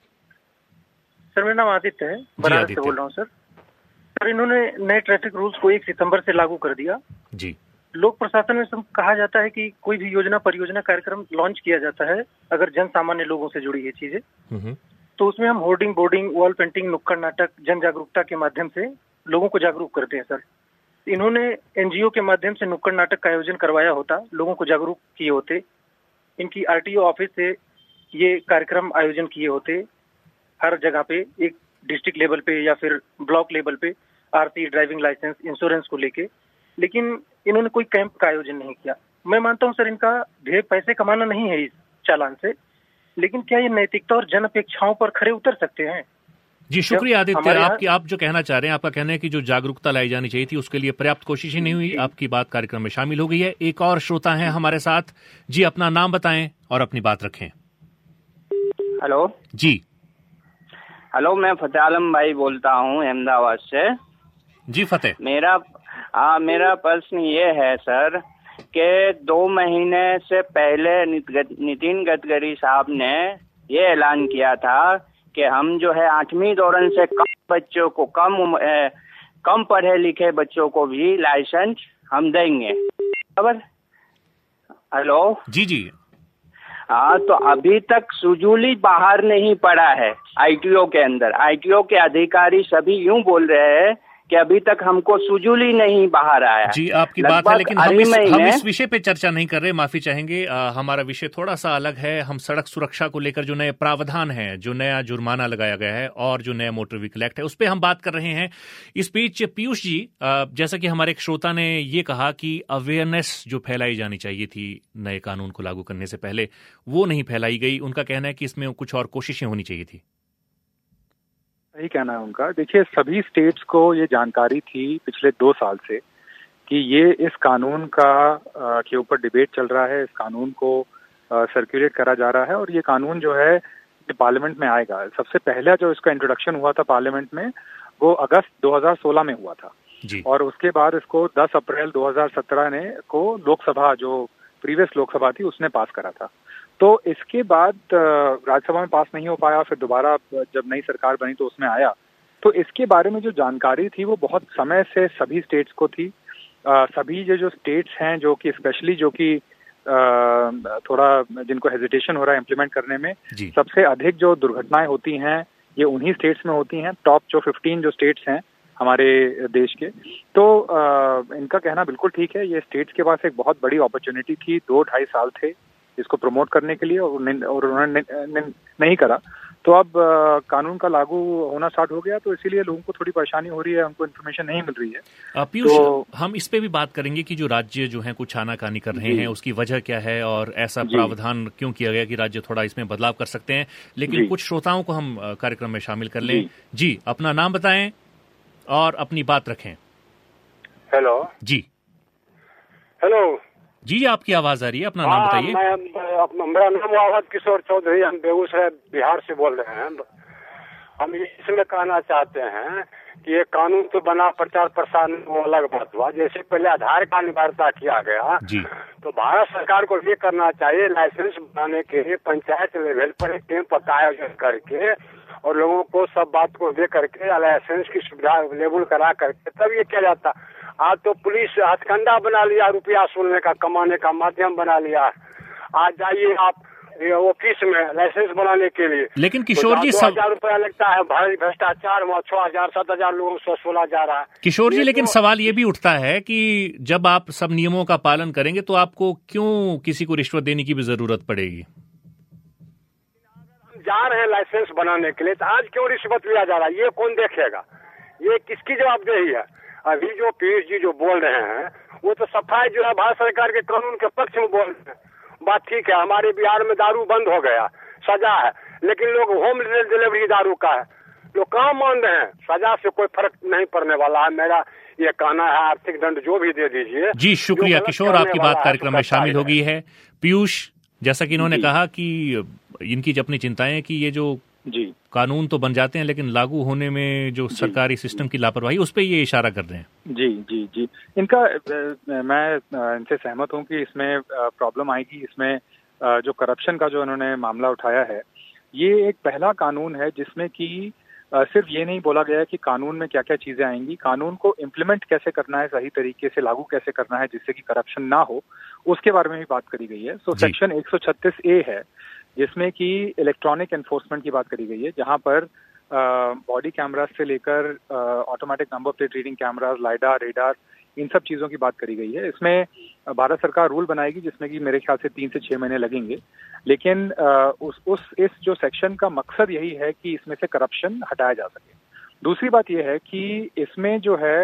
सर मेरा नाम आदित्य है, बनारस से बोल रहा हूँ। सर सर इन्होंने नए ट्रैफिक रूल्स को एक सितंबर से लागू कर दिया।
जी,
लोक प्रशासन में सब कहा जाता है कि कोई भी योजना परियोजना कार्यक्रम लॉन्च किया जाता है अगर जन सामान्य लोगों से जुड़ी है चीजें, तो उसमें हम होर्डिंग, बोर्डिंग, वॉल पेंटिंग, नुक्कड़ नाटक, जन जागरूकता के माध्यम से लोगों को जागरूक करते हैं। सर इन्होंने एनजीओ के माध्यम से नुक्कड़ नाटक का आयोजन करवाया होता, लोगों को जागरूक किए होते। इनकी आरटीओ ऑफिस से ये कार्यक्रम आयोजन किए होते हर जगह पे, एक डिस्ट्रिक्ट लेवल पे या फिर ब्लॉक लेवल पे, आरसी, ड्राइविंग लाइसेंस, इंश्योरेंस को लेके। लेकिन इन्होंने कोई कैंप का आयोजन नहीं किया। मैं मानता हूं सर इनका ध्येय पैसे कमाना नहीं है इस चालान से, लेकिन क्या ये नैतिकता और जन अपेक्षाओं पर खरे उतर सकते हैं?
जी शुक्रिया आदित्य। आपकी आप जो कहना चाह रहे हैं, आपका कहना है कि जो जागरूकता लाई जानी चाहिए थी उसके लिए पर्याप्त कोशिश ही नहीं हुई। आपकी बात कार्यक्रम में शामिल हो गई है। एक और श्रोता है हमारे साथ। जी, अपना नाम बताएं और अपनी बात रखें।
हेलो
जी।
हेलो, मैं फतेह आलम भाई बोलता हूँ अहमदाबाद से।
जी फतेह।
मेरा आ, मेरा प्रश्न ये है सर कि दो महीने से पहले नितिन गडकरी साहब ने ये ऐलान किया था कि हम जो है आठवीं दौरान से कम बच्चों को, कम ए, कम पढ़े लिखे बच्चों को भी लाइसेंस हम देंगे, खबर? हेलो
जी जी।
हाँ, तो अभी तक सुजूली बाहर नहीं पड़ा है आईटीओ के अंदर। आईटीओ के अधिकारी सभी यूं बोल रहे हैं कि अभी तक हमको सुजूली नहीं बाहर आया।
जी, आपकी बात है, लेकिन हम इस, हम इस विषय पे चर्चा नहीं कर रहे, माफी चाहेंगे। आ, हमारा विषय थोड़ा सा अलग है। हम सड़क सुरक्षा को लेकर जो नए प्रावधान हैं, जो नया जुर्माना लगाया गया है और जो नया मोटर व्हीकल एक्ट है, उस पर हम बात कर रहे हैं। इस बीच पीयूष जी, आ, जैसा कि हमारे एक श्रोता ने ये कहा कि अवेयरनेस जो फैलाई जानी चाहिए थी नए कानून को लागू करने से पहले, वो नहीं फैलाई गई। उनका कहना है कि इसमें कुछ और कोशिशें होनी चाहिए थी।
यही कहना है उनका। देखिए, सभी स्टेट्स को ये जानकारी थी पिछले दो साल से कि ये इस कानून का आ, के ऊपर डिबेट चल रहा है, इस कानून को सर्कुलेट करा जा रहा है और ये कानून जो है पार्लियामेंट में आएगा। सबसे पहला जो इसका इंट्रोडक्शन हुआ था पार्लियामेंट में वो अगस्त दो हज़ार सोलह में हुआ था
जी।
और उसके बाद इसको दस अप्रैल दो हज़ार सत्रह ने को लोकसभा, जो प्रीवियस लोकसभा थी, उसने पास करा था। तो इसके बाद राज्यसभा में पास नहीं हो पाया, फिर दोबारा जब नई सरकार बनी तो उसमें आया। तो इसके बारे में जो जानकारी थी वो बहुत समय से सभी स्टेट्स को थी। आ, सभी ये जो स्टेट्स हैं जो कि स्पेशली जो कि थोड़ा जिनको हेजिटेशन हो रहा है इम्प्लीमेंट करने में, सबसे अधिक जो दुर्घटनाएं होती हैं ये उन्हीं स्टेट्स में होती हैं। टॉप जो फिफ्टीन जो स्टेट्स हैं हमारे देश के, तो आ, इनका कहना बिल्कुल ठीक है। ये स्टेट्स के पास एक बहुत बड़ी अपॉर्चुनिटी थी, दो ढाई साल थे इसको प्रमोट करने के लिए और उन्होंने नहीं करा। तो अब कानून का लागू होना स्टार्ट हो गया, तो इसीलिए लोगों को थोड़ी परेशानी हो रही है, हमको इन्फॉर्मेशन नहीं मिल रही है।
पीयूष, तो हम इस पे भी बात करेंगे कि जो राज्य जो है कुछ आनाकानी कर रहे हैं, उसकी वजह क्या है और ऐसा प्रावधान क्यों किया गया कि राज्य थोड़ा इसमें बदलाव कर सकते हैं। लेकिन कुछ श्रोताओं को हम कार्यक्रम में शामिल कर लें। जी, अपना नाम बताएं और अपनी बात रखें।
हेलो
जी।
हेलो
जी, आपकी आवाज आ रही है, अपना नाम बताइए।
मैं मेरा नाम आवाज किशोर चौधरी, हम बेगूसराय बिहार से बोल रहे हैं। हम इसमें कहना चाहते हैं कि ये कानून तो बना, प्रचार प्रसार वो अलग बात हुआ। जैसे पहले आधार का अनिवार्यता किया गया
जी,
तो भारत सरकार को ये करना चाहिए, लाइसेंस बनाने के लिए पंचायत लेवल पर एक कैंप का आयोजन करके और लोगों को सब बात को दे करके लाइसेंस की सुविधा अवेलेबल करा करके तब ये किया जाता। आज तो पुलिस हथकंडा बना लिया, रुपया वसूलने का, कमाने का माध्यम बना लिया। आज जाइए आप ऑफिस में लाइसेंस बनाने के लिए,
लेकिन किशोर
तो
जी,
दो हजार रुपया लगता है। भारी भ्रष्टाचार वहाँ छह हजार सात हजार लोगों से वसूला जा रहा है।
किशोर जी, लेकिन सवाल ये भी उठता है कि जब आप सब नियमों का पालन करेंगे तो आपको क्यों किसी को रिश्वत देने की भी जरूरत पड़ेगी?
जा रहे हैं लाइसेंस बनाने के लिए, तो आज क्यों रिश्वत लिया जा रहा है, ये कौन देखेगा? ये किसकी जवाबदेही है? अभी जो पीयूष जी जो बोल रहे हैं वो तो सफाई जो है भारत सरकार के कानून के पक्ष में बोल रहे हैं। बात ठीक है, हमारे बिहार में दारू बंद हो गया, सजा है, लेकिन लोग होम डिलीवरी दारू का है, लोग कहाँ मान रहे हैं? सजा से कोई फर्क नहीं पड़ने वाला है। मेरा ये कहना है आर्थिक दंड जो भी दे दीजिए।
जी शुक्रिया किशोर, आपकी बात कार्यक्रम में शामिल हो गई है। पीयूष, जैसा कि इन्होंने कहा कि इनकी अपनी चिंताएं हैं कि ये जो
जी
कानून तो बन जाते हैं लेकिन लागू होने में जो सरकारी सिस्टम की लापरवाही उस पर ये इशारा कर रहे हैं।
जी जी जी इनका मैं इनसे सहमत हूं कि इसमें प्रॉब्लम आएगी। इसमें जो करप्शन का जो इन्होंने मामला उठाया है, ये एक पहला कानून है जिसमें कि सिर्फ ये नहीं बोला गया है कि कानून में क्या क्या चीजें आएंगी, कानून को इम्प्लीमेंट कैसे करना है, सही तरीके से लागू कैसे करना है जिससे कि करप्शन ना हो, उसके बारे में भी बात करी गई है। सो सेक्शन एक सौ छत्तीस ए है जिसमें कि इलेक्ट्रॉनिक एनफोर्समेंट की बात करी गई है, जहां पर बॉडी कैमरास से लेकर automatic number plate reading cameras, lidar, radar, इन सब चीजों की बात करी गई है। इसमें भारत सरकार रूल बनाएगी जिसमें कि मेरे ख्याल से तीन से छह महीने लगेंगे, लेकिन उस उस इस जो सेक्शन का मकसद यही है कि इसमें से करप्शन हटाया जा सके। दूसरी बात यह है कि इसमें जो है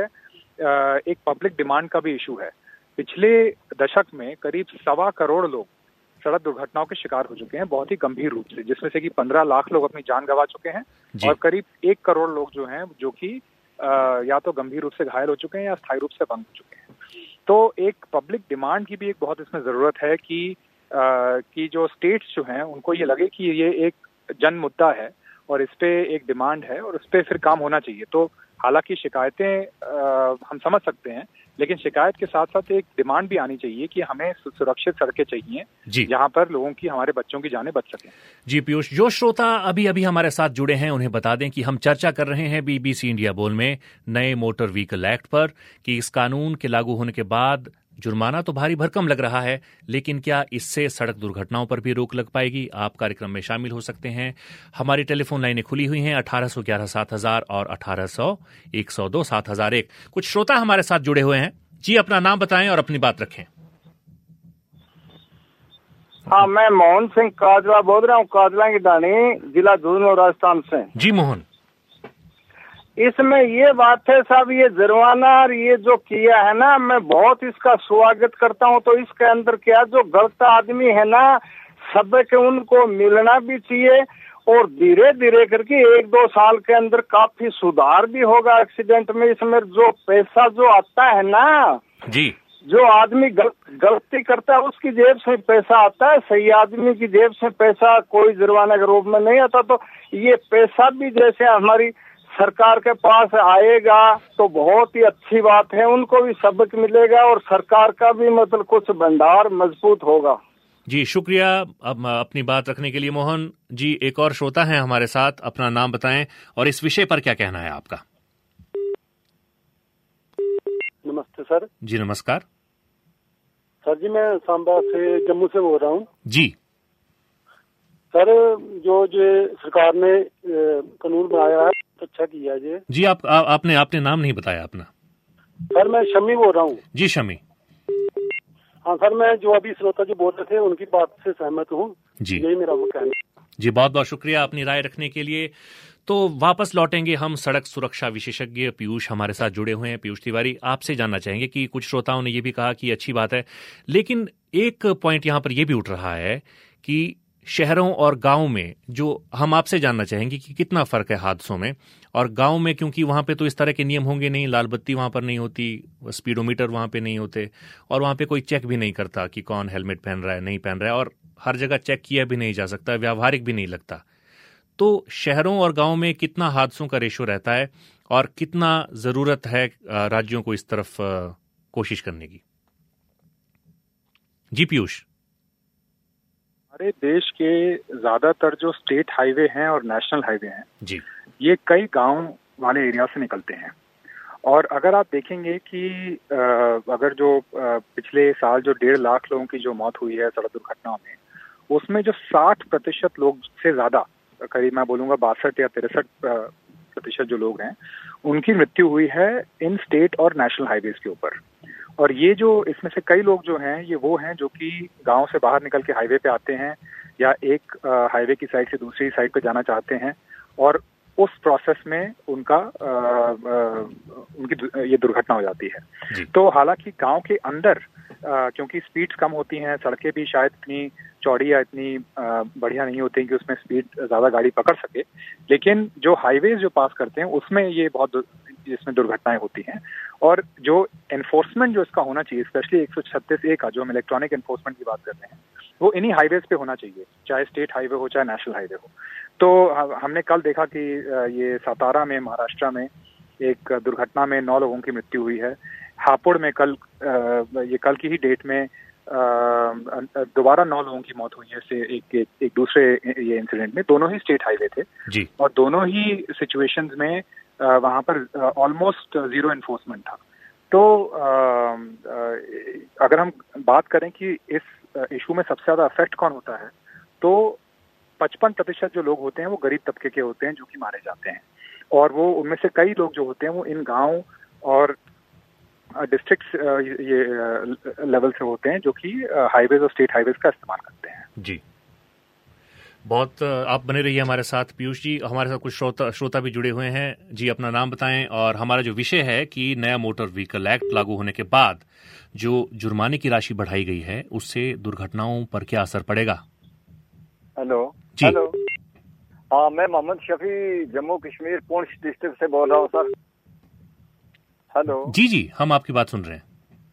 एक पब्लिक डिमांड का भी इशू है। पिछले दशक में करीब सवा करोड़ लोग सड़क दुर्घटनाओं के शिकार हो चुके हैं, बहुत ही गंभीर रूप से, जिसमें से कि पंद्रह लाख लोग अपनी जान गंवा चुके हैं और करीब एक करोड़ लोग जो हैं जो कि या तो गंभीर रूप से घायल हो चुके हैं या स्थायी रूप से बंद हो चुके हैं। तो एक पब्लिक डिमांड की भी एक बहुत इसमें जरूरत है कि आ, कि जो स्टेट्स जो हैं उनको ये लगे कि ये एक जन मुद्दा है और इस पे एक डिमांड है और इस पे फिर काम होना चाहिए। तो हालांकि शिकायतें हम समझ सकते हैं, लेकिन शिकायत के साथ साथ एक डिमांड भी आनी चाहिए कि हमें सुरक्षित सड़कें चाहिए जहां पर लोगों की, हमारे बच्चों की जानें बच सकें।
जी पीयूष, जो श्रोता अभी अभी हमारे साथ जुड़े हैं उन्हें बता दें कि हम चर्चा कर रहे हैं बीबीसी इंडिया बोल में नए मोटर व्हीकल एक्ट पर कि इस कानून के लागू होने के बाद जुर्माना तो भारी भरकम लग रहा है, लेकिन क्या इससे सड़क दुर्घटनाओं पर भी रोक लग पाएगी? आप कार्यक्रम में शामिल हो सकते हैं। हमारी टेलीफोन लाइनें खुली हुई हैं अठारह सौ ग्यारह सात हजार और अठारह सौ एक सौ दो सात हजार एक। कुछ श्रोता हमारे साथ जुड़े हुए हैं। जी अपना नाम बताएं और अपनी बात रखें।
हाँ, मैं मोहन सिंह काजला बोल रहा हूँ, काजला की डानी, जिला झुंझुनू, राजस्थान से।
जी मोहन,
इसमें ये बात है साहब, ये जुर्माना और ये जो किया है ना, मैं बहुत इसका स्वागत करता हूँ। तो इसके अंदर क्या जो गलत आदमी है ना, सब के उनको मिलना भी चाहिए और धीरे धीरे करके एक दो साल के अंदर काफी सुधार भी होगा एक्सीडेंट में। इसमें जो पैसा जो आता है ना
जी,
जो आदमी गल, गलती करता है उसकी जेब से पैसा आता है, सही आदमी की जेब से पैसा कोई जुर्माने के रूप में नहीं आता। तो ये पैसा भी जैसे हमारी सरकार के पास आएगा तो बहुत ही अच्छी बात है, उनको भी सबक मिलेगा और सरकार का भी मतलब कुछ भंडार मजबूत होगा।
जी शुक्रिया अब अपनी बात रखने के लिए मोहन जी। एक और श्रोता हैं हमारे साथ, अपना नाम बताएं और इस विषय पर क्या कहना है आपका?
नमस्ते सर।
जी नमस्कार
सर। जी मैं सांबा से, जम्मू से बोल रहा हूँ।
जी
सर, जो जो सरकार ने कानून बनाया है अच्छा किया है
जी। आप आ, आपने आपने नाम नहीं बताया अपना।
सर मैं शमी बोल रहा हूँ।
जी शमी।
हाँ सर, मैं जो अभी श्रोता जो बोल रहे थे उनकी बात से सहमत हूँ
जी,
यही मेरा वो कहना।
जी बहुत बहुत शुक्रिया अपनी राय रखने के लिए। तो वापस लौटेंगे हम, सड़क सुरक्षा विशेषज्ञ पीयूष हमारे साथ जुड़े हुए हैं। पीयूष तिवारी, आपसे जानना चाहेंगे कि कुछ श्रोताओं ने ये भी कहा कि अच्छी बात है, लेकिन एक पॉइंट यहाँ पर यह भी उठ रहा है कि शहरों और गांव में, जो हम आपसे जानना चाहेंगे कि कितना फर्क है हादसों में और गांव में, क्योंकि वहां पे तो इस तरह के नियम होंगे नहीं, लाल बत्ती वहां पर नहीं होती, स्पीडोमीटर वहां पे नहीं होते और वहां पे कोई चेक भी नहीं करता कि कौन हेलमेट पहन रहा है नहीं पहन रहा है, और हर जगह चेक किया भी नहीं जा सकता, व्यावहारिक भी नहीं लगता। तो शहरों और गांव में कितना हादसों का रेशो रहता है और कितना जरूरत है राज्यों को इस तरफ कोशिश करने की? जी पीयूष।
हमारे देश के ज्यादातर जो स्टेट हाईवे हैं और नेशनल हाईवे हैं
जी,
ये कई गांव वाले एरिया से निकलते हैं। और अगर आप देखेंगे कि अगर जो पिछले साल जो डेढ़ लाख लोगों की जो मौत हुई है सड़क दुर्घटनाओं में, उसमें जो साठ प्रतिशत लोग से ज्यादा, करीब मैं बोलूंगा बासठ या तिरसठ प्रतिशत जो लोग हैं, उनकी मृत्यु हुई है इन स्टेट और नेशनल हाईवेज के ऊपर। और ये जो इसमें से कई लोग जो हैं, ये वो हैं जो कि गांव से बाहर निकल के हाईवे पे आते हैं या एक हाईवे की साइड से दूसरी साइड पे जाना चाहते हैं और उस प्रोसेस में उनका आ, आ, उनकी ये दुर्घटना हो जाती है। तो हालांकि गांव के अंदर आ, क्योंकि स्पीड्स कम होती हैं, सड़कें भी शायद इतनी चौड़ी या इतनी बढ़िया नहीं होती कि उसमें स्पीड ज्यादा गाड़ी पकड़ सके, लेकिन जो हाईवेज जो पास करते हैं उसमें ये बहुत इसमें दुर्घटनाएं होती हैं। और जो एनफोर्समेंट जो इसका होना चाहिए, स्पेशली एक सौ छत्तीस ए का जो हम इलेक्ट्रॉनिक एनफोर्समेंट की बात करते हैं, वो इन्हीं हाईवेज पे होना चाहिए, चाहे स्टेट हाईवे हो चाहे नेशनल हाईवे हो। तो हमने कल देखा कि ये सातारा में, महाराष्ट्र में एक दुर्घटना में नौ लोगों की मृत्यु हुई है। हापुड़ में कल ये कल की ही डेट में दोबारा नौ लोगों की मौत हुई है से एक, एक एक दूसरे ये इंसिडेंट में। दोनों ही स्टेट हाईवे थे
जी। और
दोनों ही सिचुएशंस में वहां पर ऑलमोस्ट जीरो एनफोर्समेंट था। तो अगर हम बात करें कि इस इशू में सबसे ज्यादा अफेक्ट कौन होता है, तो पचपन प्रतिशत जो लोग होते हैं वो गरीब तबके के होते हैं जो कि मारे जाते हैं, और वो उनमें से कई लोग जो होते हैं वो इन गांव और डिस्ट्रिक्ट ये लेवल से होते हैं जो कि हाईवेज और स्टेट हाईवेज का इस्तेमाल करते हैं।
जी, बहुत आप बने रहिए हमारे साथ पीयूष जी। हमारे साथ कुछ श्रोता श्रोता भी जुड़े हुए हैं जी। अपना नाम बताएं, और हमारा जो विषय है कि नया मोटर व्हीकल एक्ट लागू होने के बाद जो जुर्माने की राशि बढ़ाई गई है उससे दुर्घटनाओं पर क्या असर पड़ेगा।
हेलो
जी।
हेलो हाँ, मैं मोहम्मद शफी जम्मू कश्मीर पुंछ डिस्ट्रिक्ट से बोल रहा हूँ सर। हेलो
जी जी, हम आपकी बात सुन रहे हैं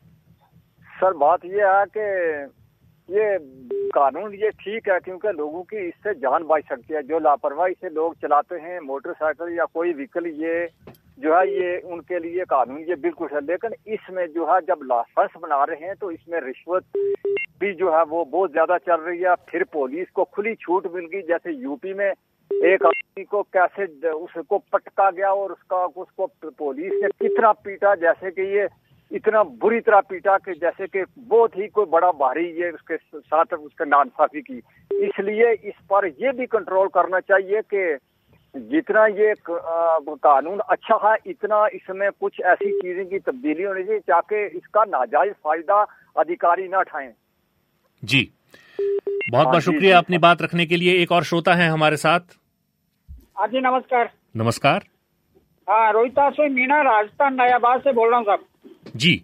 सर। बात ये है कि ये कानून ये ठीक है क्योंकि लोगों की इससे जान बच सकती है। जो लापरवाही से लोग चलाते हैं मोटरसाइकिल या कोई व्हीकल, ये जो है ये उनके लिए कानून ये बिल्कुल है। लेकिन इसमें जो है जब लाइसेंस बना रहे हैं तो इसमें रिश्वत भी जो है वो बहुत ज्यादा चल रही है। फिर पुलिस को खुली छूट मिल गई, जैसे यूपी में एक आदमी को कैसे उसको पटका गया और उसका उसको पुलिस ने कितना पीटा, जैसे कि ये इतना बुरी तरह पीटा कि जैसे कि बहुत ही कोई बड़ा भारी ये उसके साथ उसके नाइंसाफी की। इसलिए इस पर ये भी कंट्रोल करना चाहिए कि जितना ये कानून अच्छा है इतना इसमें कुछ ऐसी चीजें की तब्दीली होनी चाहिए ताकि इसका नाजायज फायदा अधिकारी न उठाएं।
जी, बहुत बहुत शुक्रिया अपनी बात रखने के लिए। एक और श्रोता है हमारे साथ।
हाँ जी, नमस्कार।
नमस्कार।
हाँ, रोहिता से मीना राजस्थान नयाबाद से बोल रहा हूँ साहब
जी।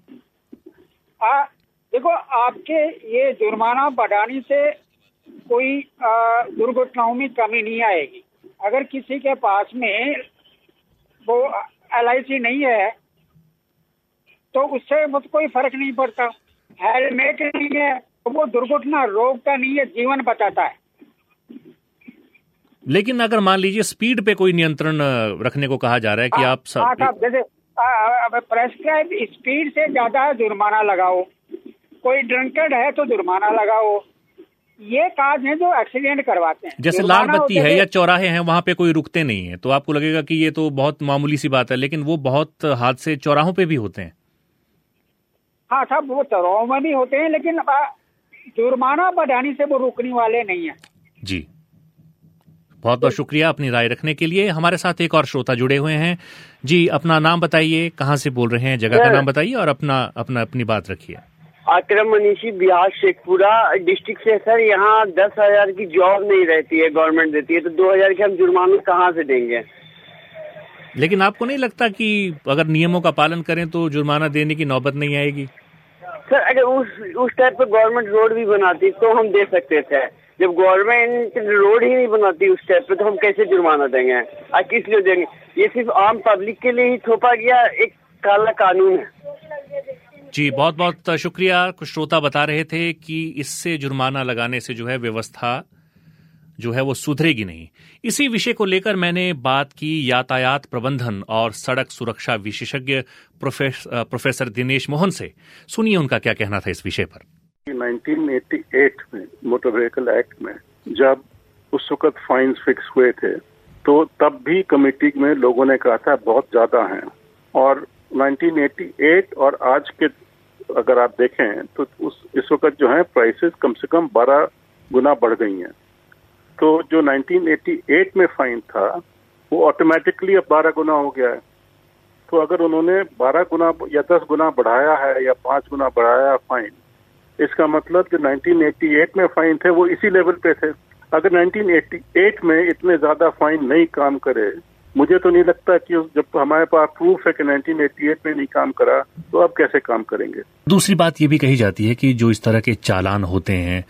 आ, देखो, आपके ये जुर्माना बढ़ाने से कोई दुर्घटनाओं में कमी नहीं आएगी। अगर किसी के पास में वो एल आई सी नहीं है तो उससे मुझे कोई फर्क नहीं पड़ता। हेलमेट नहीं है तो वो दुर्घटना रोकता नहीं है, जीवन बचाता है।
लेकिन अगर मान लीजिए स्पीड पे कोई नियंत्रण रखने को कहा जा रहा है कि
आ,
आप सब
आ, साहब जैसे प्रेस्क्राइब स्पीड से ज्यादा जुर्माना लगाओ, कोई ड्रंकेड है तो जुर्माना लगाओ। ये काज है जो एक्सीडेंट करवाते हैं।
जैसे लाल बत्ती है या चौराहे हैं, वहां पे कोई रुकते नहीं है तो आपको लगेगा कि ये तो बहुत मामूली सी बात है, लेकिन वो बहुत हादसे चौराहों पे भी होते हैं।
हाँ साहब, वो चौराहों में भी होते हैं, लेकिन जुर्माना बढ़ाने से वो रुकने वाले नहीं है।
जी, बहुत बहुत शुक्रिया अपनी राय रखने के लिए। हमारे साथ एक और श्रोता जुड़े हुए हैं जी। अपना नाम बताइए, कहाँ से बोल रहे हैं, जगह का नाम बताइए और अपना अपना अपनी बात रखिए।
आक्रम मनीषी, बिहार शेखपुरा डिस्ट्रिक्ट से। सर, यहाँ दस हजार की जॉब नहीं रहती है, गवर्नमेंट देती है, तो दो हजार के हम जुर्माना कहाँ से देंगे।
लेकिन आपको नहीं लगता कि अगर नियमों का पालन करें तो जुर्माना देने की नौबत नहीं आएगी?
सर, अगर उस उस टाइप पर गवर्नमेंट रोड भी बनाती तो हम दे सकते थे। जब गवर्नमेंट रोड ही नहीं बनाती उस टाइप पे तो हम कैसे जुर्माना देंगे और किस लिए देंगे। ये सिर्फ आम पब्लिक के लिए ही थोपा गया एक काला कानून है।
जी, बहुत बहुत शुक्रिया। कुछ श्रोता बता रहे थे कि इससे जुर्माना लगाने से जो है व्यवस्था जो है वो सुधरेगी नहीं। इसी विषय को लेकर मैंने बात की यातायात प्रबंधन और सड़क सुरक्षा विशेषज्ञ प्रोफेस, प्रोफेसर दिनेश मोहन से। सुनिए उनका क्या कहना था इस विषय पर।
नाइनटीन एटी एट में मोटर व्हीकल एक्ट में जब उस वक्त फाइन्स फिक्स हुए थे तो तब भी कमेटी में लोगों ने कहा था बहुत ज्यादा हैं, और नाइनटीन एटी एट और आज के अगर आप देखें तो उस इस वक्त जो है प्राइसेस कम से कम बारह गुना बढ़ गई हैं। तो जो नाइनटीन एटी एट में फाइन था वो ऑटोमेटिकली अब बारह गुना हो गया है। तो अगर उन्होंने बारह गुना या दस गुना बढ़ाया है या पांच गुना बढ़ाया फाइन, इसका मतलब जो नाइनटीन एटी एट में फाइन थे वो इसी लेवल पे थे। अगर नाइनटीन एटी एट में इतने ज्यादा फाइन नहीं काम करे मुझे तो नहीं लगता कि जब हमारे पास प्रूफ है कि नाइनटीन एटी एट में नहीं काम करा तो अब कैसे काम करेंगे।
दूसरी बात ये भी कही जाती है कि जो इस तरह के चालान होते हैं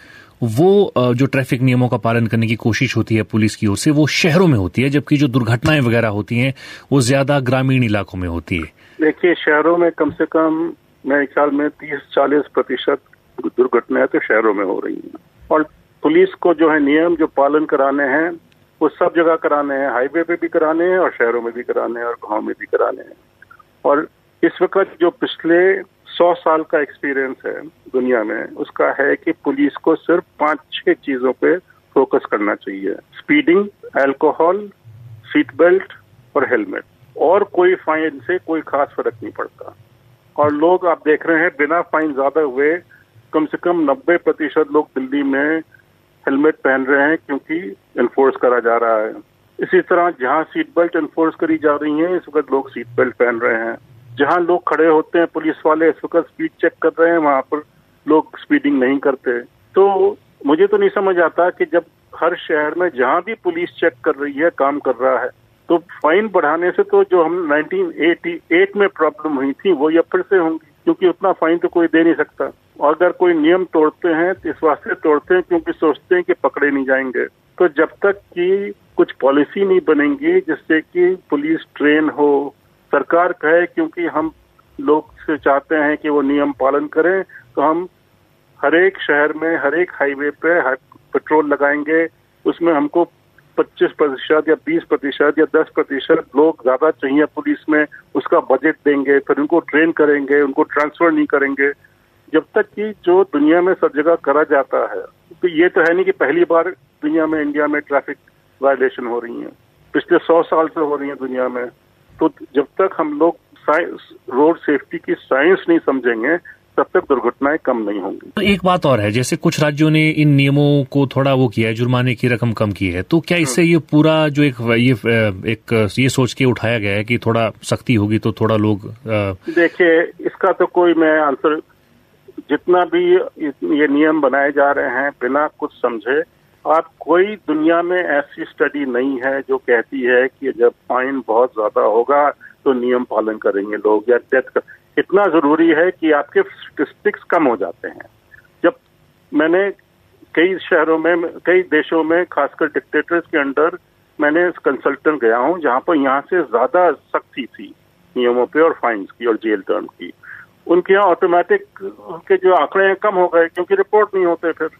वो जो ट्रैफिक नियमों का पालन करने की कोशिश होती है पुलिस की ओर से वो शहरों में होती है, जबकि जो दुर्घटनाएं वगैरह होती हैं वो ज्यादा ग्रामीण इलाकों में होती है।
देखिए, शहरों में कम से कम मेरे ख्याल में तीस चालीस प्रतिशत दुर्घटनाएं तो शहरों में हो रही हैं, और पुलिस को जो है नियम जो पालन कराने हैं वो सब जगह कराने हैं, हाईवे पे भी कराने हैं और शहरों में भी कराने हैं और गाँव में भी कराने हैं। और इस वक्त जो पिछले सौ साल का एक्सपीरियंस है दुनिया में, उसका है कि पुलिस को सिर्फ पांच छह चीजों पे फोकस करना चाहिए: स्पीडिंग, अल्कोहल, सीट बेल्ट और हेलमेट। और कोई फाइन से कोई खास फर्क नहीं पड़ता। और लोग आप देख रहे हैं बिना फाइन ज्यादा हुए कम से कम नब्बे प्रतिशत लोग दिल्ली में हेलमेट पहन रहे हैं क्योंकि इन्फोर्स करा जा रहा है। इसी तरह जहां सीट बेल्ट इन्फोर्स करी जा रही है इस वक्त लोग सीट बेल्ट पहन रहे हैं। जहां लोग खड़े होते हैं पुलिस वाले इस वक्त स्पीड चेक कर रहे हैं, वहां पर लोग स्पीडिंग नहीं करते। तो मुझे तो नहीं समझ आता कि जब हर शहर में जहां भी पुलिस चेक कर रही है, काम कर रहा है, तो फाइन बढ़ाने से तो जो हम नाइनटीन एटी एट में प्रॉब्लम हुई थी वो ये फिर से होंगी, क्योंकि उतना फाइन तो कोई दे नहीं सकता। और अगर कोई नियम तोड़ते हैं तो इस वास्ते तोड़ते हैं क्योंकि सोचते हैं कि पकड़े नहीं जाएंगे। तो जब तक कि कुछ पॉलिसी नहीं बनेंगी जिससे कि पुलिस ट्रेन हो, सरकार कहे क्योंकि हम लोग से चाहते हैं कि वो नियम पालन करें, तो हम हर एक शहर में हर एक हाईवे पे पेट्रोल लगाएंगे, उसमें हमको पच्चीस प्रतिशत या बीस प्रतिशत या दस प्रतिशत लोग ज्यादा चाहिए पुलिस में, उसका बजट देंगे, फिर उनको ट्रेन करेंगे, उनको ट्रांसफर नहीं करेंगे। जब तक कि जो दुनिया में सब जगह करा जाता है, तो ये तो है नहीं कि पहली बार दुनिया में इंडिया में ट्रैफिक वायलेशन हो रही है, पिछले सौ साल से हो रही है दुनिया में। तो जब तक हम लोग साइंस रोड सेफ्टी की साइंस नहीं समझेंगे तब तक दुर्घटनाएं कम नहीं होंगी।
तो एक बात और है, जैसे कुछ राज्यों ने इन नियमों को थोड़ा वो किया है, जुर्माने की रकम कम की है, तो क्या इससे ये पूरा जो एक ये एक ये सोच के उठाया गया है कि थोड़ा सख्ती होगी तो थोड़ा लोग आ...
देखिए, इसका तो कोई मैं आंसर, जितना भी ये नियम बनाए जा रहे हैं बिना कुछ समझे, आप कोई दुनिया में ऐसी स्टडी नहीं है जो कहती है कि जब फाइन बहुत ज्यादा होगा तो नियम पालन करेंगे लोग या डेथ कर। इतना जरूरी है कि आपके स्टैटिस्टिक्स कम हो जाते हैं। जब मैंने कई शहरों में, कई देशों में, खासकर डिक्टेटर्स के अंडर मैंने कंसल्टेंट गया हूं जहां पर यहाँ से ज्यादा सख्ती थी नियमों पे और फाइन्स की और जेल टर्म की। उनके यहाँ ऑटोमेटिक उनके जो आंकड़े हैं कम हो गए क्योंकि रिपोर्ट नहीं होते फिर।